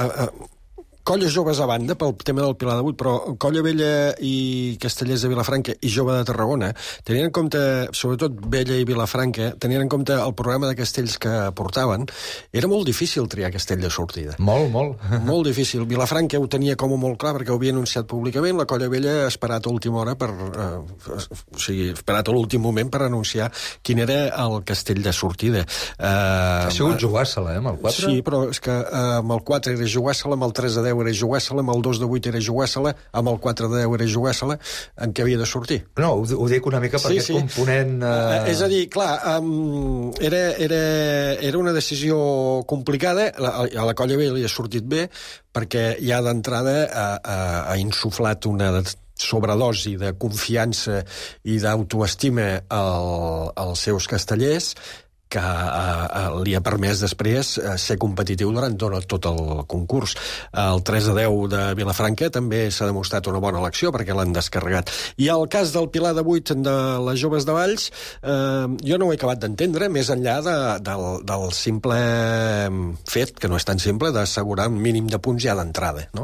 colles joves a banda, pel tema del Pilar de 8, però Colla Vella i Castellers de Vilafranca i Jove de Tarragona, tenint en compte, sobretot Vella i Vilafranca, tenint en compte el programa de castells que portaven, era molt difícil triar castell de sortida. Molt. Molt difícil. Vilafranca ho tenia com a molt clar perquè ho havia anunciat públicament, la Colla Vella ha esperat a última hora esperat a l'últim moment per anunciar quin era el castell de sortida. Ha sigut Jugassala, amb el 4? Sí, però és que amb el 4 era Jugassala, amb el 3 de 10 era Jugassala, amb el 2 de 8 era Jugassala, amb el 4 de 10 era Jugassala, en què havia de sortir. No, ho dic una mica per aquest component... És a dir, clar, era una decisió complicada, a la Colla Vella li ha sortit bé, perquè ja d'entrada ha insuflat una sobredosi de confiança i d'autoestima als seus castellers, que li ha permès després ser competitiu durant tot el concurs. El 3 de 10 de Vilafranca també s'ha demostrat una bona elecció perquè l'han descarregat. I el cas del Pilar de 8 de les Joves de Valls, jo no ho he acabat d'entendre, més enllà del simple fet, que no és tan simple, d'assegurar un mínim de punts ja d'entrada, no?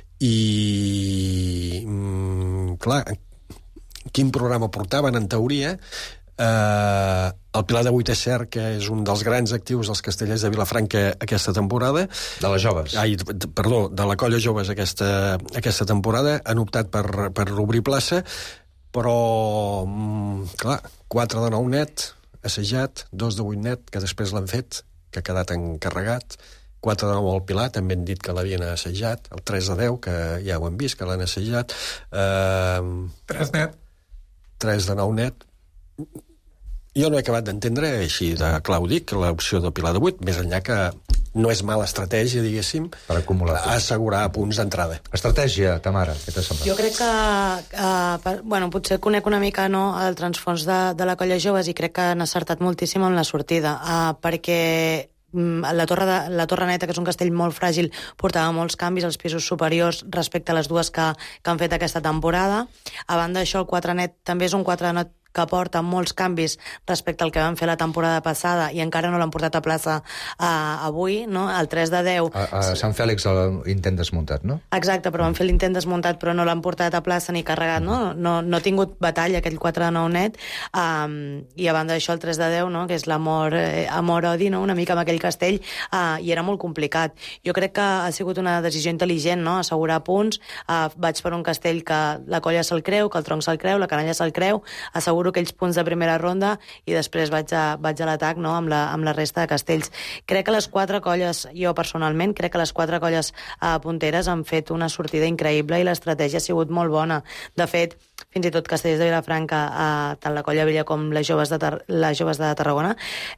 I, clar, quin programa portaven, en teoria? El Pilar de 8 és cert que és un dels grans actius dels Castellers de Vilafranca aquesta temporada. De les joves. Perdó, de la Colla Joves aquesta temporada. Han optat per obrir plaça, però, clar, 4 de 9 net, assajat, 2 de 8 net, que després l'han fet, que ha quedat encarregat, 4 de 9 al Pilar, també han dit que l'havien assajat, el 3 de 10, que ja ho hem vist, que l'han assajat. 3 net. 3 de 9 net. Jo no he acabat d'entendre, així de clar ho dic, l'opció del Pilar de 8, més enllà que no és mala estratègia, diguéssim, per acumular assegurar punts d'entrada. Estratègia, Tamara, què t'ha semblat? Jo crec que potser conec una mica el transfons de la Colla Joves i crec que han acertat moltíssim en la sortida, perquè la Torre Neta, que és un castell molt fràgil, portava molts canvis als pisos superiors respecte a les dues que han fet aquesta temporada. A banda d'això, el 4 net també és un 4 net que porta molts canvis respecte al que van fer la temporada passada i encara no l'han portat a plaça avui, no? El 3 de 10... A Sant Fèlix l'intent desmuntat, no? Exacte, però van fer l'intent desmuntat però no l'han portat a plaça ni carregat, no? No ha tingut batalla aquell 4 de 9 net, i a banda d'això el 3 de 10, no? Que és l'amor-odi, no? Una mica amb aquell castell, i era molt complicat. Jo crec que ha sigut una decisió intel·ligent, no? Assegurar punts, vaig per un castell que la colla se'l creu, que el tronc se'l creu, la canalla se'l creu, asseguro aquells punts de primera ronda i després vaig a l'atac, no? Amb la resta de castells. Crec que les 4 colles, jo personalment, crec que les 4 colles punteres han fet una sortida increïble i l'estratègia ha sigut molt bona. De fet, fins i tot Castellers de Vilafranca, tant la Colla Vella com les joves de Tarragona,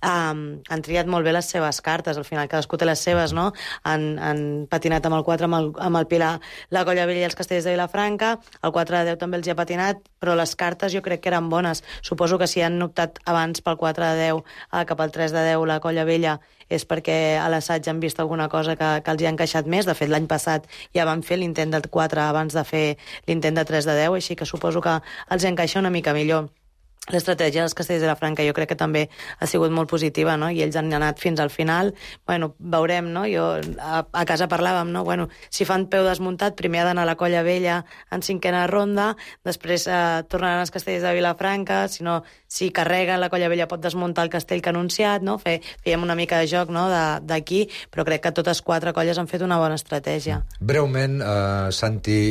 han triat molt bé les seves cartes. Al final cadascú té les seves, no? Han patinat amb el 4, amb el Pilar, la Colla Vella i els Castellers de Vilafranca, el 4 de 10 també els hi ha patinat, però les cartes jo crec que eren bones. Suposo que si han optat abans pel 4 de 10 cap al 3 de 10 la Colla Vella és perquè a l'assaig han vist alguna cosa que els hi ha encaixat més. De fet, l'any passat ja van fer l'intent del 4 abans de fer l'intent de 3 de 10, així que suposo que els encaixa una mica millor. L'estratègia dels Castellers de Vilafranca jo crec que també ha sigut molt positiva, no? I ells han anat fins al final. Bueno, veurem, no? Jo a casa parlàvem, no? Bueno, si fan peu desmuntat, primer ha d'anar a la Colla Vella en 5a ronda, després tornaran els Castellers de Vilafranca, si carrega la Colla Vella pot desmuntar el castell que ha anunciat, no? Fèiem una mica de joc, no? D'aquí, però crec que totes 4 colles han fet una bona estratègia. Breument, Santi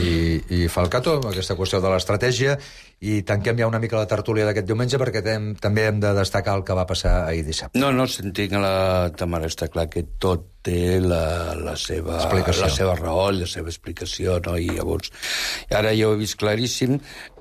i Falcato, aquesta qüestió de l'estratègia, i tanquem ja una mica la tertúlia d'aquest diumenge perquè també hem de destacar el que va passar ahir dissabte. No, sentim a la Tamara, està clar que tot té la seva raó, la seva explicació, no? I llavors, ara ja ho he vist claríssim.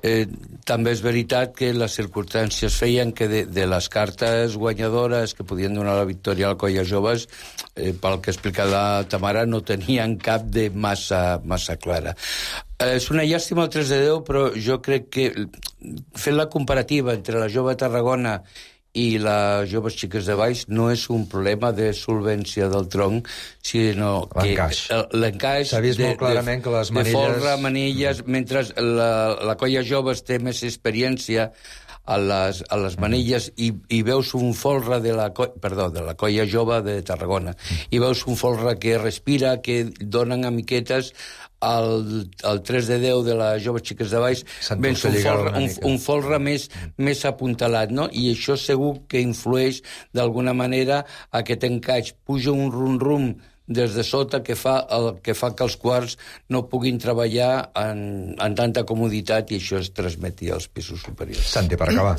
També és veritat que les circumstàncies feien que de les cartes guanyadores que podien donar la victòria al Colla Joves, pel que explica la Tamara, no tenien cap de massa clara. És una llàstima el 3 de 10, però jo crec que fent la comparativa entre la jove Tarragona i les joves xiques de Valls no és un problema de solvència del tronc, sinó que l'encaix s'ha vist molt clarament que les manilles... de folre, manilles, mentre la colla joves té més experiència a les manilles i veus un folre de la colla jove de Tarragona, i veus un folre que respira, que donen a miquetes el 3 de 10 de les joves xiques de Valls, vens un folre més apuntalat, no? I això segur que influeix d'alguna manera a aquest encaix. Puja un rum-rum des de sota que fa que els quarts no puguin treballar en tanta comoditat i això es transmeti als pisos superiors. Santi, per acabar.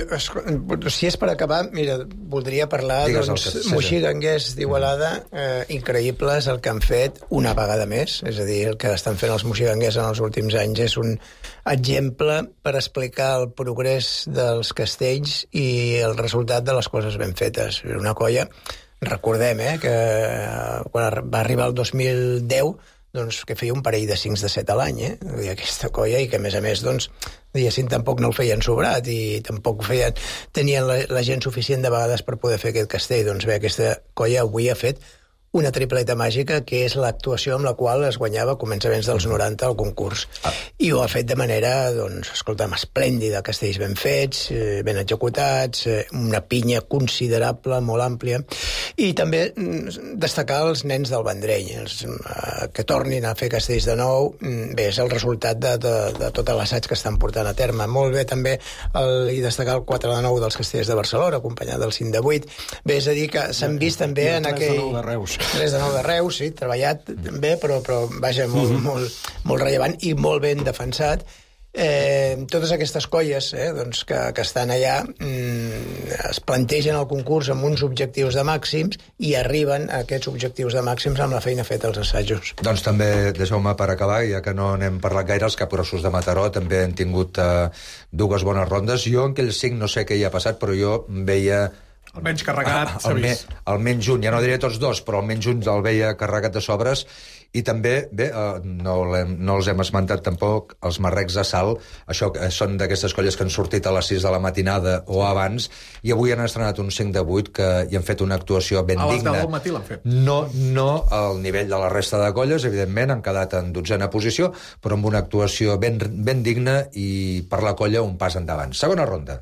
Si és per acabar, mira, voldria parlar moixiganguers d'Igualada, increïbles el que han fet una vegada més, és a dir, el que estan fent els moixiganguers en els últims anys és un exemple per explicar el progrés dels castells i el resultat de les coses ben fetes. Una colla, recordem, que quan va arribar el 2010, doncs, que feia un parell de 5 de 7 a l'any, aquesta colla, i que, a més, doncs, diguéssim, tampoc no el feien sobrat i tampoc tenien la gent suficient de vegades per poder fer aquest castell. Doncs bé, aquesta colla avui ha fet una tripleta màgica, que és l'actuació amb la qual es guanyava a començaments dels 90 al concurs. I ho ha fet de manera, doncs, escolta'm, esplèndida, castells ben fets, ben executats, una pinya considerable, molt àmplia, i també destacar els nens del Vendrell, que tornin a fer castells de nou. Bé, és el resultat de tot l'assaig que estan portant a terme. Molt bé també i destacar el 4 de 9 dels castells de Barcelona, acompanyat del 5 de 8. Bé, és a dir, que s'han vist també en aquell... 3 de 9 de Reus, sí, treballat bé, però vaja, molt rellevant i molt ben defensat. Totes aquestes colles doncs, que estan allà es plantegen el concurs amb uns objectius de màxims i arriben a aquests objectius de màxims amb la feina feta als assajos. Doncs també, deixeu-me per acabar, ja que no n'hem parlat gaire, els capgrossos de Mataró també han tingut 2 bones rondes. Jo en aquell 5 no sé què hi ha passat, però jo veia El menys carregat s'ha vist. Almenys un, ja no diré tots dos, però almenys un el veia carregat de sobres. I també, bé, no els hem esmentat tampoc, els marrecs de salt. Això són d'aquestes colles que han sortit a les 6 de la matinada o abans, i avui han estrenat un 5 de 8 que hi han fet una actuació ben digna. A les 10 del matí l'han fet. No al nivell de la resta de colles, evidentment, han quedat en 12a posició, però amb una actuació ben digna i per la colla un pas endavant. Segona ronda.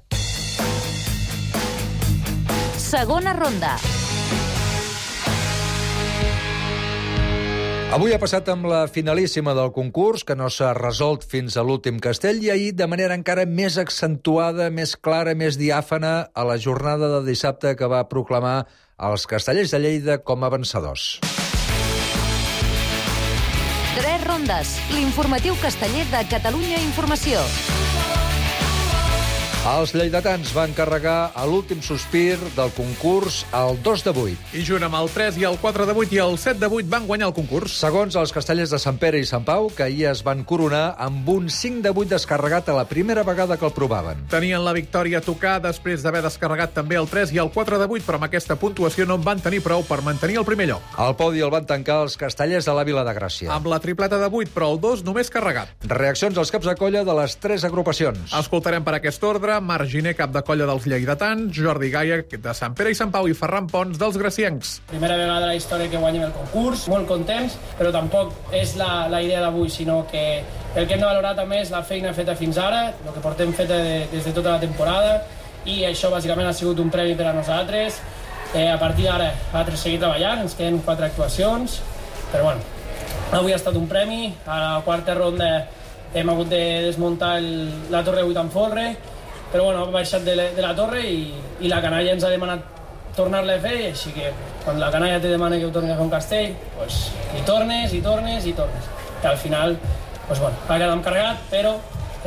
Segona ronda. Avui ha passat amb la finalíssima del concurs, que no s'ha resolt fins a l'últim castell, i ahir de manera encara més accentuada, més clara, més diàfana, a la jornada de dissabte que va proclamar els castellers de Lleida com a vencedors. 3 rondes. L'informatiu casteller de Catalunya Informació. Els lleidatans van carregar a l'últim sospir del concurs el 2 de 8. I junt amb el 3 i el 4 de 8 i el 7 de 8 van guanyar el concurs. Segons els castellers de Sant Pere i Sant Pau, que ahir es van coronar amb un 5 de 8 descarregat a la primera vegada que el provaven. Tenien la victòria a tocar després d'haver descarregat també el 3 i el 4 de 8, però amb aquesta puntuació no en van tenir prou per mantenir el primer lloc. El podi el van tancar els castellers de la Vila de Gràcia. Amb la tripleta de 8, però el 2 només carregat. Reaccions als caps de colla de les 3 agrupacions. Escoltarem per aquest ordre Marc Giner, cap de colla dels lleidatans, Jordi Gaia, de Sant Pere i Sant Pau, i Ferran Pons, dels graciencs. Primera vegada a la història que guanyem el concurs, molt contents, però tampoc és la idea d'avui, sinó que el que hem de valorar també és la feina feta fins ara, el que portem feta des de tota la temporada, i això bàsicament ha sigut un premi per a nosaltres. A partir d'ara ha de seguir treballant, ens queden 4 actuacions, però bueno, avui ha estat un premi. A la quarta ronda hem hagut de desmuntar la torre 8 amb folre, però bueno, hem baixat de la torre i la canalla ens ha demanat tornar-la a fer, així que quan la canalla te demana que ho tornis a fer un castell, doncs hi tornes. I al final, doncs bueno, ha quedat carregat, però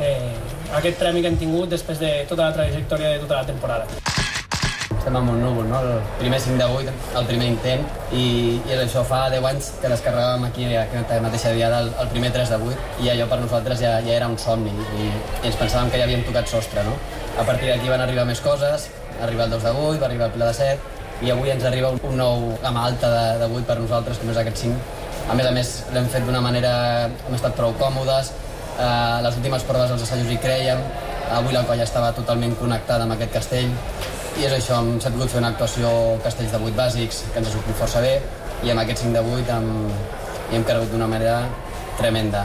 aquest premi que hem tingut després de tota la trajectòria de tota la temporada. Estem amb un núvol, no? El primer 5 de 8, el primer intent, i això fa 10 anys que descarregàvem aquí aquesta mateixa diada el primer 3 de 8, i allò per nosaltres ja era un somni, i ens pensàvem que ja havíem tocat sostre, no? A partir d'aquí van arribar més coses, va arribar el 2 de 8, va arribar el pla de 7, i avui ens arriba un nou gamma alta de 8 per nosaltres, com és aquest 5. A més, l'hem fet d'una manera... hem estat prou còmodes, les últimes proves als assajos hi crèiem, avui la colla estava totalment connectada amb aquest castell, i és això, hem sabut fer una actuació castells de 8 bàsics, que ens ha sortit força bé, i amb aquest 5 de 8 hi hem cregut d'una manera tremenda.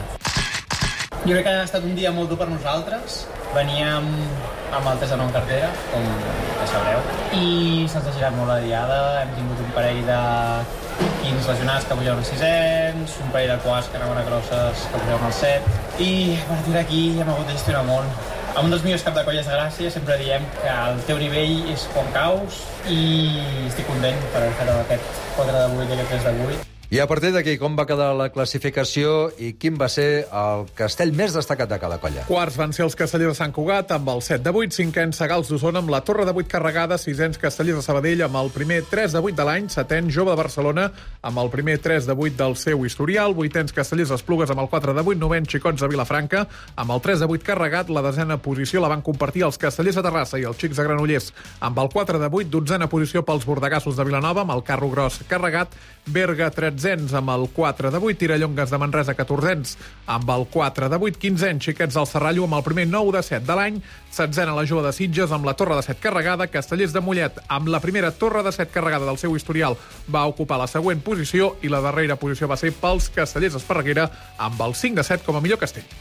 Jo crec que ha estat un dia molt dur per nosaltres. Veníem amb el 3 de 9 en cartera, com ja sabreu, i se'ns ha girat molt la diada. Hem tingut un parell de 15 lesionats que pujaven als 600, un parell de quarts que anaven a grosses que pujaven al 7, i a partir d'aquí hem hagut de gestionar molt. Un dels millors cap de colles de Gràcia sempre diem que el teu nivell és quan caus, i estic content per haver fet aquest 4 de 8 i aquest 3 de 8. I a partir d'aquí, com va quedar la classificació i quin va ser el castell més destacat de cada colla? Quarts van ser els castellers de Sant Cugat amb el 7 de 8, cinquens Segals d'Osona amb la torre de 8 carregada, sisens castellers de Sabadell amb el primer 3 de 8 de l'any, setens Jove de Barcelona amb el primer 3 de 8 del seu historial, vuitens castellers d'Esplugues amb el 4 de 8, novens Xicots de Vilafranca amb el 3 de 8 carregat, la desena posició la van compartir els castellers de Terrassa i els Xics de Granollers amb el 4 de 8, dotzena posició pels bordegassos de Vilanova amb el carro gros carregat, Berga, tretzens amb el 4 de 8, Tirallongues de Manresa, catorzens amb el 4 de 8, quinzens Xiquets del Serrallo amb el primer 9 de 7 de l'any, setzena la Jove de Sitges amb la torre de 7 carregada, Castellers de Mollet amb la primera torre de 7 carregada del seu historial va ocupar la següent posició, i la darrera posició va ser pels Castellers d'Esparreguera amb el 5 de 7 com a millor castell.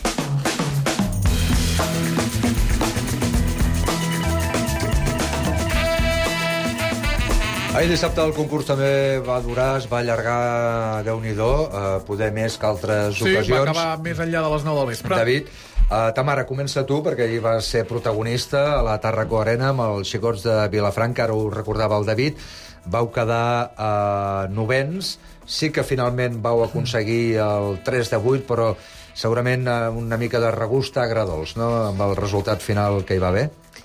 Ahir dissabte el concurs també va durar, es va allargar, Déu-n'hi-do, poder més que altres ocasions. Sí, va acabar més enllà de les 9 del vespre. David, Tamara, comença tu, perquè ahir vas ser protagonista a la Tàrraco Arena amb els Xicots de Vilafranca, ara ho recordava el David, vau quedar novens, sí que finalment vau aconseguir el 3 de 8, però segurament una mica de regust agradolç, no?, amb el resultat final que hi va haver.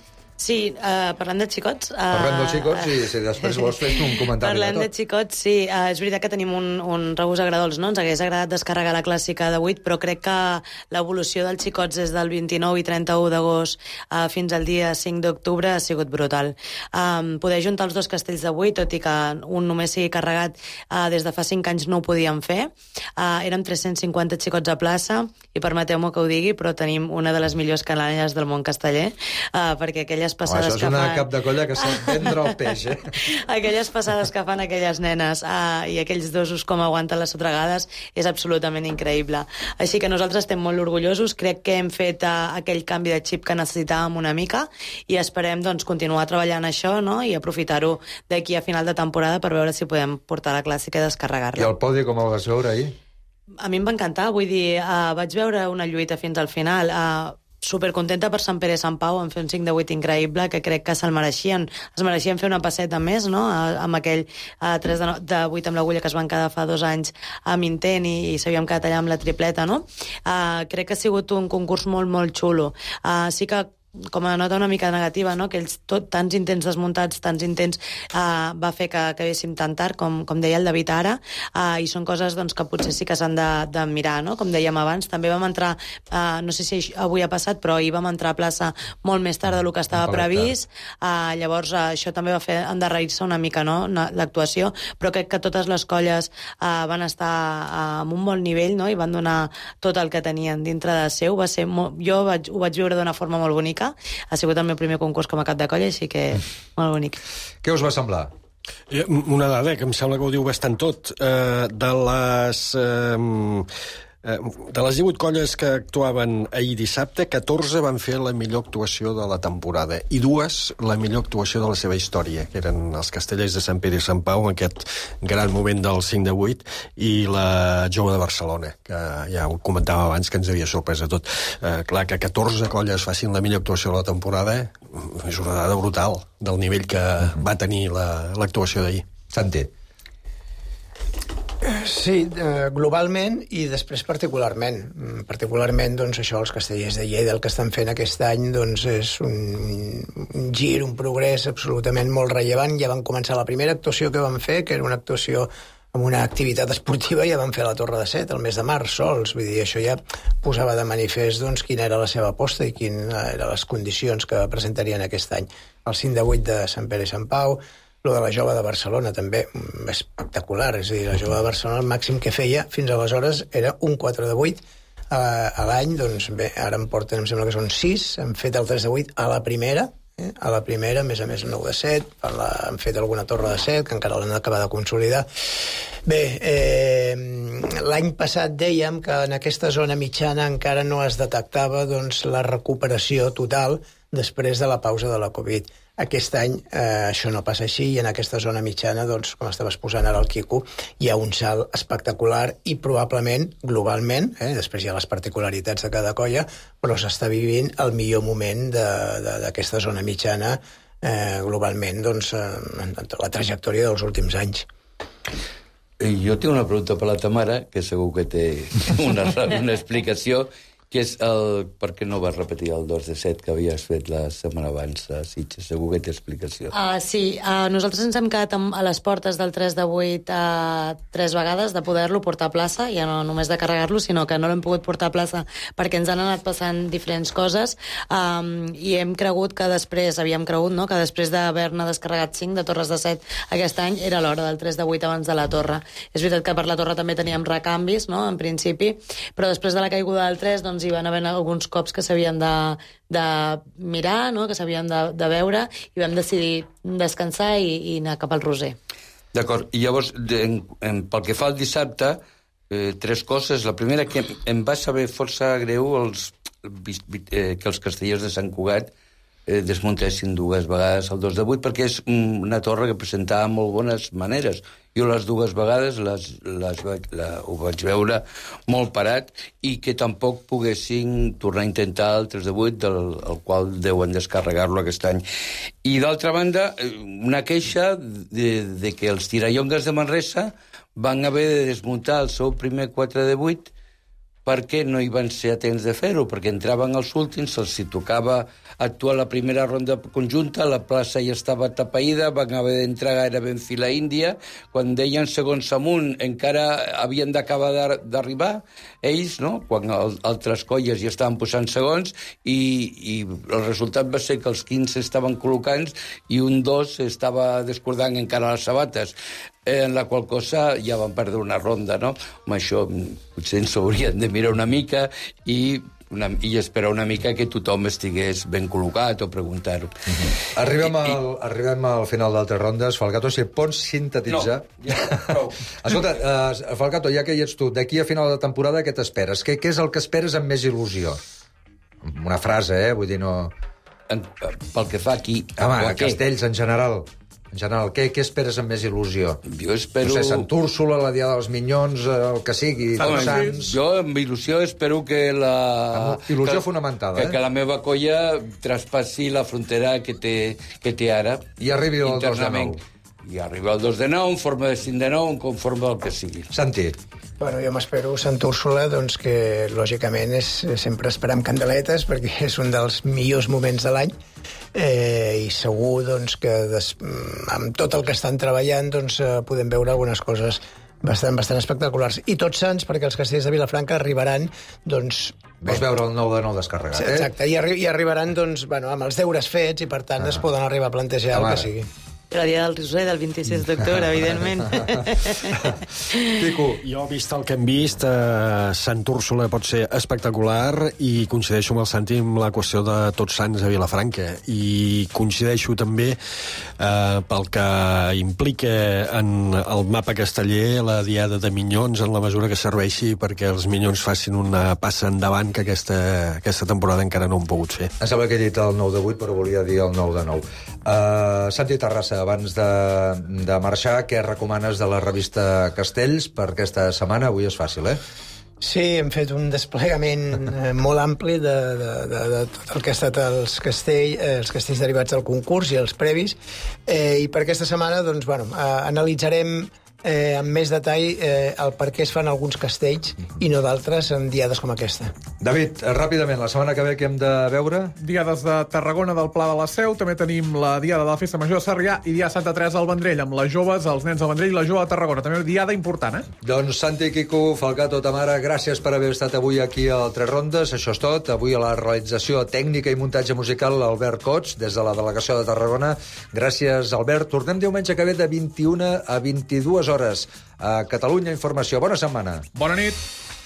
Sí, parlant de xicots... Parlant dels xicots, si després vols fer un comentari Parlant de xicots, sí, és veritat que tenim un regust agradols, no? Ens hagués agradat descarregar la clàssica de 8, però crec que l'evolució dels xicots des del 29 i 31 d'agost fins al dia 5 d'octubre ha sigut brutal. Poder juntar els dos castells de 8, tot i que un només sigui carregat des de fa 5 anys no ho podíem fer. Érem 350 xicots a plaça, i permeteu-me que ho digui, però tenim una de les millors canalles del món casteller, perquè aquelles passades que fan... Això és una cap de colla que sap vendre el peix, Aquelles passades que fan aquelles nenes i aquells dosos com aguanten les sotregades és absolutament increïble. Així que nosaltres estem molt orgullosos, crec que hem fet aquell canvi de xip que necessitàvem una mica i esperem doncs, continuar treballant això, no? I aprofitar-ho d'aquí a final de temporada per veure si podem portar la clàssica i descarregar-la. I el podi com el vas veure ahir? A mi em va encantar, vull dir, vaig veure una lluita fins al final, supercontenta per Sant Pere i Sant Pau, en fer un 5 de 8 increïble, que crec que se'l mereixien. Es mereixien fer una passeta més, no?, amb aquell 3 de 8 amb l'agulla que es van quedar fa 2 anys amb intent i s'havien quedat allà amb la tripleta, no? Crec que ha sigut un concurs molt, molt xulo. Sí que com a nota una mica negativa, no? Que ells tants intents desmuntats, tants intents va fer que acabéssim tan tard, com deia el David ara, i són coses doncs, que potser sí que s'han de mirar, no? Com dèiem abans, també vam entrar, no sé si avui ha passat, però ahir vam entrar a plaça molt més tard del que estava previst, llavors això també va fer endarrerir-se una mica, no? L'actuació, però crec que totes les colles van estar amb un bon nivell, no? I van donar tot el que tenien dintre de seu. Va ser jo ho vaig viure d'una forma molt bonica. Ha sigut el meu primer concurs com a cap de colla, així que molt bonic. Què us va semblar? Una dada que em sembla que ho diu bastant tot. De les 18 colles que actuaven ahir dissabte, 14 van fer la millor actuació de la temporada i 2 la millor actuació de la seva història, que eren els castellers de Sant Pere i Sant Pau, en aquest gran moment del 5 de 8, i la Jove de Barcelona, que ja ho comentava abans, que ens havia sorprès a tot. Clar, que 14 colles facin la millor actuació de la temporada és una dada brutal del nivell que va tenir l'actuació d'ahir. Santi. Sí, globalment i després particularment. Particularment, doncs, això, els castellers de Lleida, el que estan fent aquest any, doncs, és un gir, un progrés absolutament molt rellevant. Ja van començar la primera actuació que van fer, que era una actuació amb una activitat esportiva, ja van fer la Torre de Set el mes de març sols. Vull dir, això ja posava de manifest, doncs, quina era la seva aposta i quines eren les condicions que presentarien aquest any. El 5 de 8 de Sant Pere i Sant Pau, lo de la Jove de Barcelona també, espectacular, és a dir, la Jove de Barcelona el màxim que feia fins aleshores era un 4 de 8 a l'any, doncs bé, ara em porten, em sembla que són 6, hem fet el 3 de 8 a la primera, a més a més 9 de 7, han fet alguna torre de 7, que encara l'han d'acabar de consolidar. Bé, l'any passat dèiem que en aquesta zona mitjana encara no es detectava doncs, la recuperació total després de la pausa de la Covid. Aquest any això no passa així i en aquesta zona mitjana, doncs, com estava exposant ara el Quico, hi ha un salt espectacular i probablement, globalment, després hi ha les particularitats de cada colla, però s'està vivint el millor moment d'aquesta zona mitjana globalment, doncs, en la trajectòria dels últims anys. Jo tinc una pregunta per la Tamara, que segur que té una explicació, que és per què no vas repetir el 2 de 7 que havies fet la setmana abans a Sitges? Segur que té explicació. Sí, nosaltres ens hem quedat a les portes del 3 de 8 3 vegades de poder-lo portar a plaça, ja no només de carregar-lo, sinó que no l'hem pogut portar a plaça perquè ens han anat passant diferents coses i hem cregut que després, no?, que després d'haver-ne descarregat 5 de torres de 7 aquest any era l'hora del 3 de 8 abans de la torre. És veritat que per la torre també teníem recanvis, no?, en principi, però després de la caiguda del 3, doncs hi van haver alguns cops que s'havien de mirar, no?, que s'havien de veure, i vam decidir descansar i anar cap al Roser. D'acord, i llavors, pel que fa al dissabte, 3 coses. La primera, que em va saber força greu que els castellers de Sant Cugat desmuntessin 2 vegades el 2 de 8, perquè és una torre que presentava molt bones maneres. Jo les 2 vegades ho vaig veure molt parat i que tampoc poguessin tornar a intentar el 3 de 8, el qual deuen descarregar-lo aquest any. I d'altra banda, una queixa de que els tirallongues de Manresa van haver de desmuntar el seu primer 4 de 8 perquè no hi van ser a temps de fer-ho, perquè entraven els últims, se'ls tocava actuar la primera ronda conjunta, la plaça ja estava tapaïda, van haver d'entrar gairebé en fila índia, quan deien segons amunt encara havien d'acabar d'arribar ells, no? Quan altres colles ja estaven posant segons, i el resultat va ser que els 15 estaven col·locant i un 2 estava descordant encara les sabates, en la qual cosa ja van perdre una ronda, no? Amb això potser ens haurien de mirar una mica i esperar una mica que tothom estigués ben col·locat o preguntar-ho. Arribem al final d'altres rondes. Falcato, si pots sintetitzar... No, ja, prou. Escolta, Falcato, ja que hi ets tu, d'aquí a final de temporada què t'esperes? Què és el que esperes amb més il·lusió? Una frase, vull dir, no... Pel que fa aquí... Home, a Castells, en general. En general, què esperes amb més il·lusió? Jo espero... No sé, Sant Úrsula, la Diada dels Minyons, el que sigui, Tots Sants... Jo, amb il·lusió, espero que la... Il·lusió fonamentada, que la meva colla traspassi la frontera que té ara. I arribi el 2 de 9. I arribi el 2 de 9, en forma de 5 de 9, en conforme del que sigui. Santi. Bueno, jo m'espero Sant Úrsula, doncs, que lògicament és sempre esperar amb candeletes, perquè és un dels millors moments de l'any, i segur doncs, que amb tot el que estan treballant doncs, podem veure algunes coses bastant espectaculars. I Tots Sants, perquè els castells de Vilafranca arribaran, doncs... Vols veure el 9 de 9 descarregat, Exacte, i arribaran doncs, amb els deures fets, i per tant es poden arribar a plantejar el que sigui. La dia del Roser, del 26 d'octubre, evidentment. Quico. Jo, vist el que hem vist, Sant Úrsula pot ser espectacular i coincideixo amb el Santi amb la qüestió de Tots Sants a Vilafranca. I coincideixo també pel que implica en el mapa casteller la Diada de Minyons, en la mesura que serveixi perquè els Minyons facin una passa endavant que aquesta temporada encara no han pogut fer. Em sembla que he dit el 9 de 8, però volia dir el 9 de 9. Santi Terrassa, abans de marxar, què recomanes de la revista Castells per aquesta setmana? Avui és fàcil, Sí, hem fet un desplegament molt ampli de tot el que ha estat els castells derivats del concurs i els previs, i per aquesta setmana doncs, analitzarem amb més detall el per què es fan alguns castells i no d'altres en diades com aquesta. David, ràpidament, la setmana que ve què hem de veure? Diades de Tarragona, del Pla de la Seu, també tenim la Diada de la Festa Major de Sarrià i Dia Santa Teresa al Vendrell, amb les joves, els nens del Vendrell i la jove de Tarragona. També una diada important, Doncs Santi, Quico, Falcato, Tamara, gràcies per haver estat avui aquí a Tres Rondes. Això és tot. Avui a la realització tècnica i muntatge musical, Albert Cots, des de la delegació de Tarragona. Gràcies, Albert. Tornem diumenge que ve de 21 a 22 hores a Catalunya Informació. Bona setmana. Bona nit.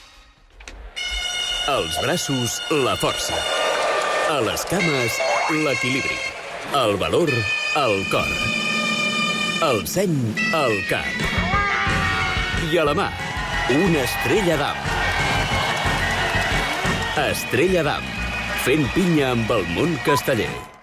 Als braços, la força. A les cames, l'equilibri. El valor, el cor. El seny, el cap. I a la mà, una estrella d'am. Estrella d'am, fent pinya amb el món casteller.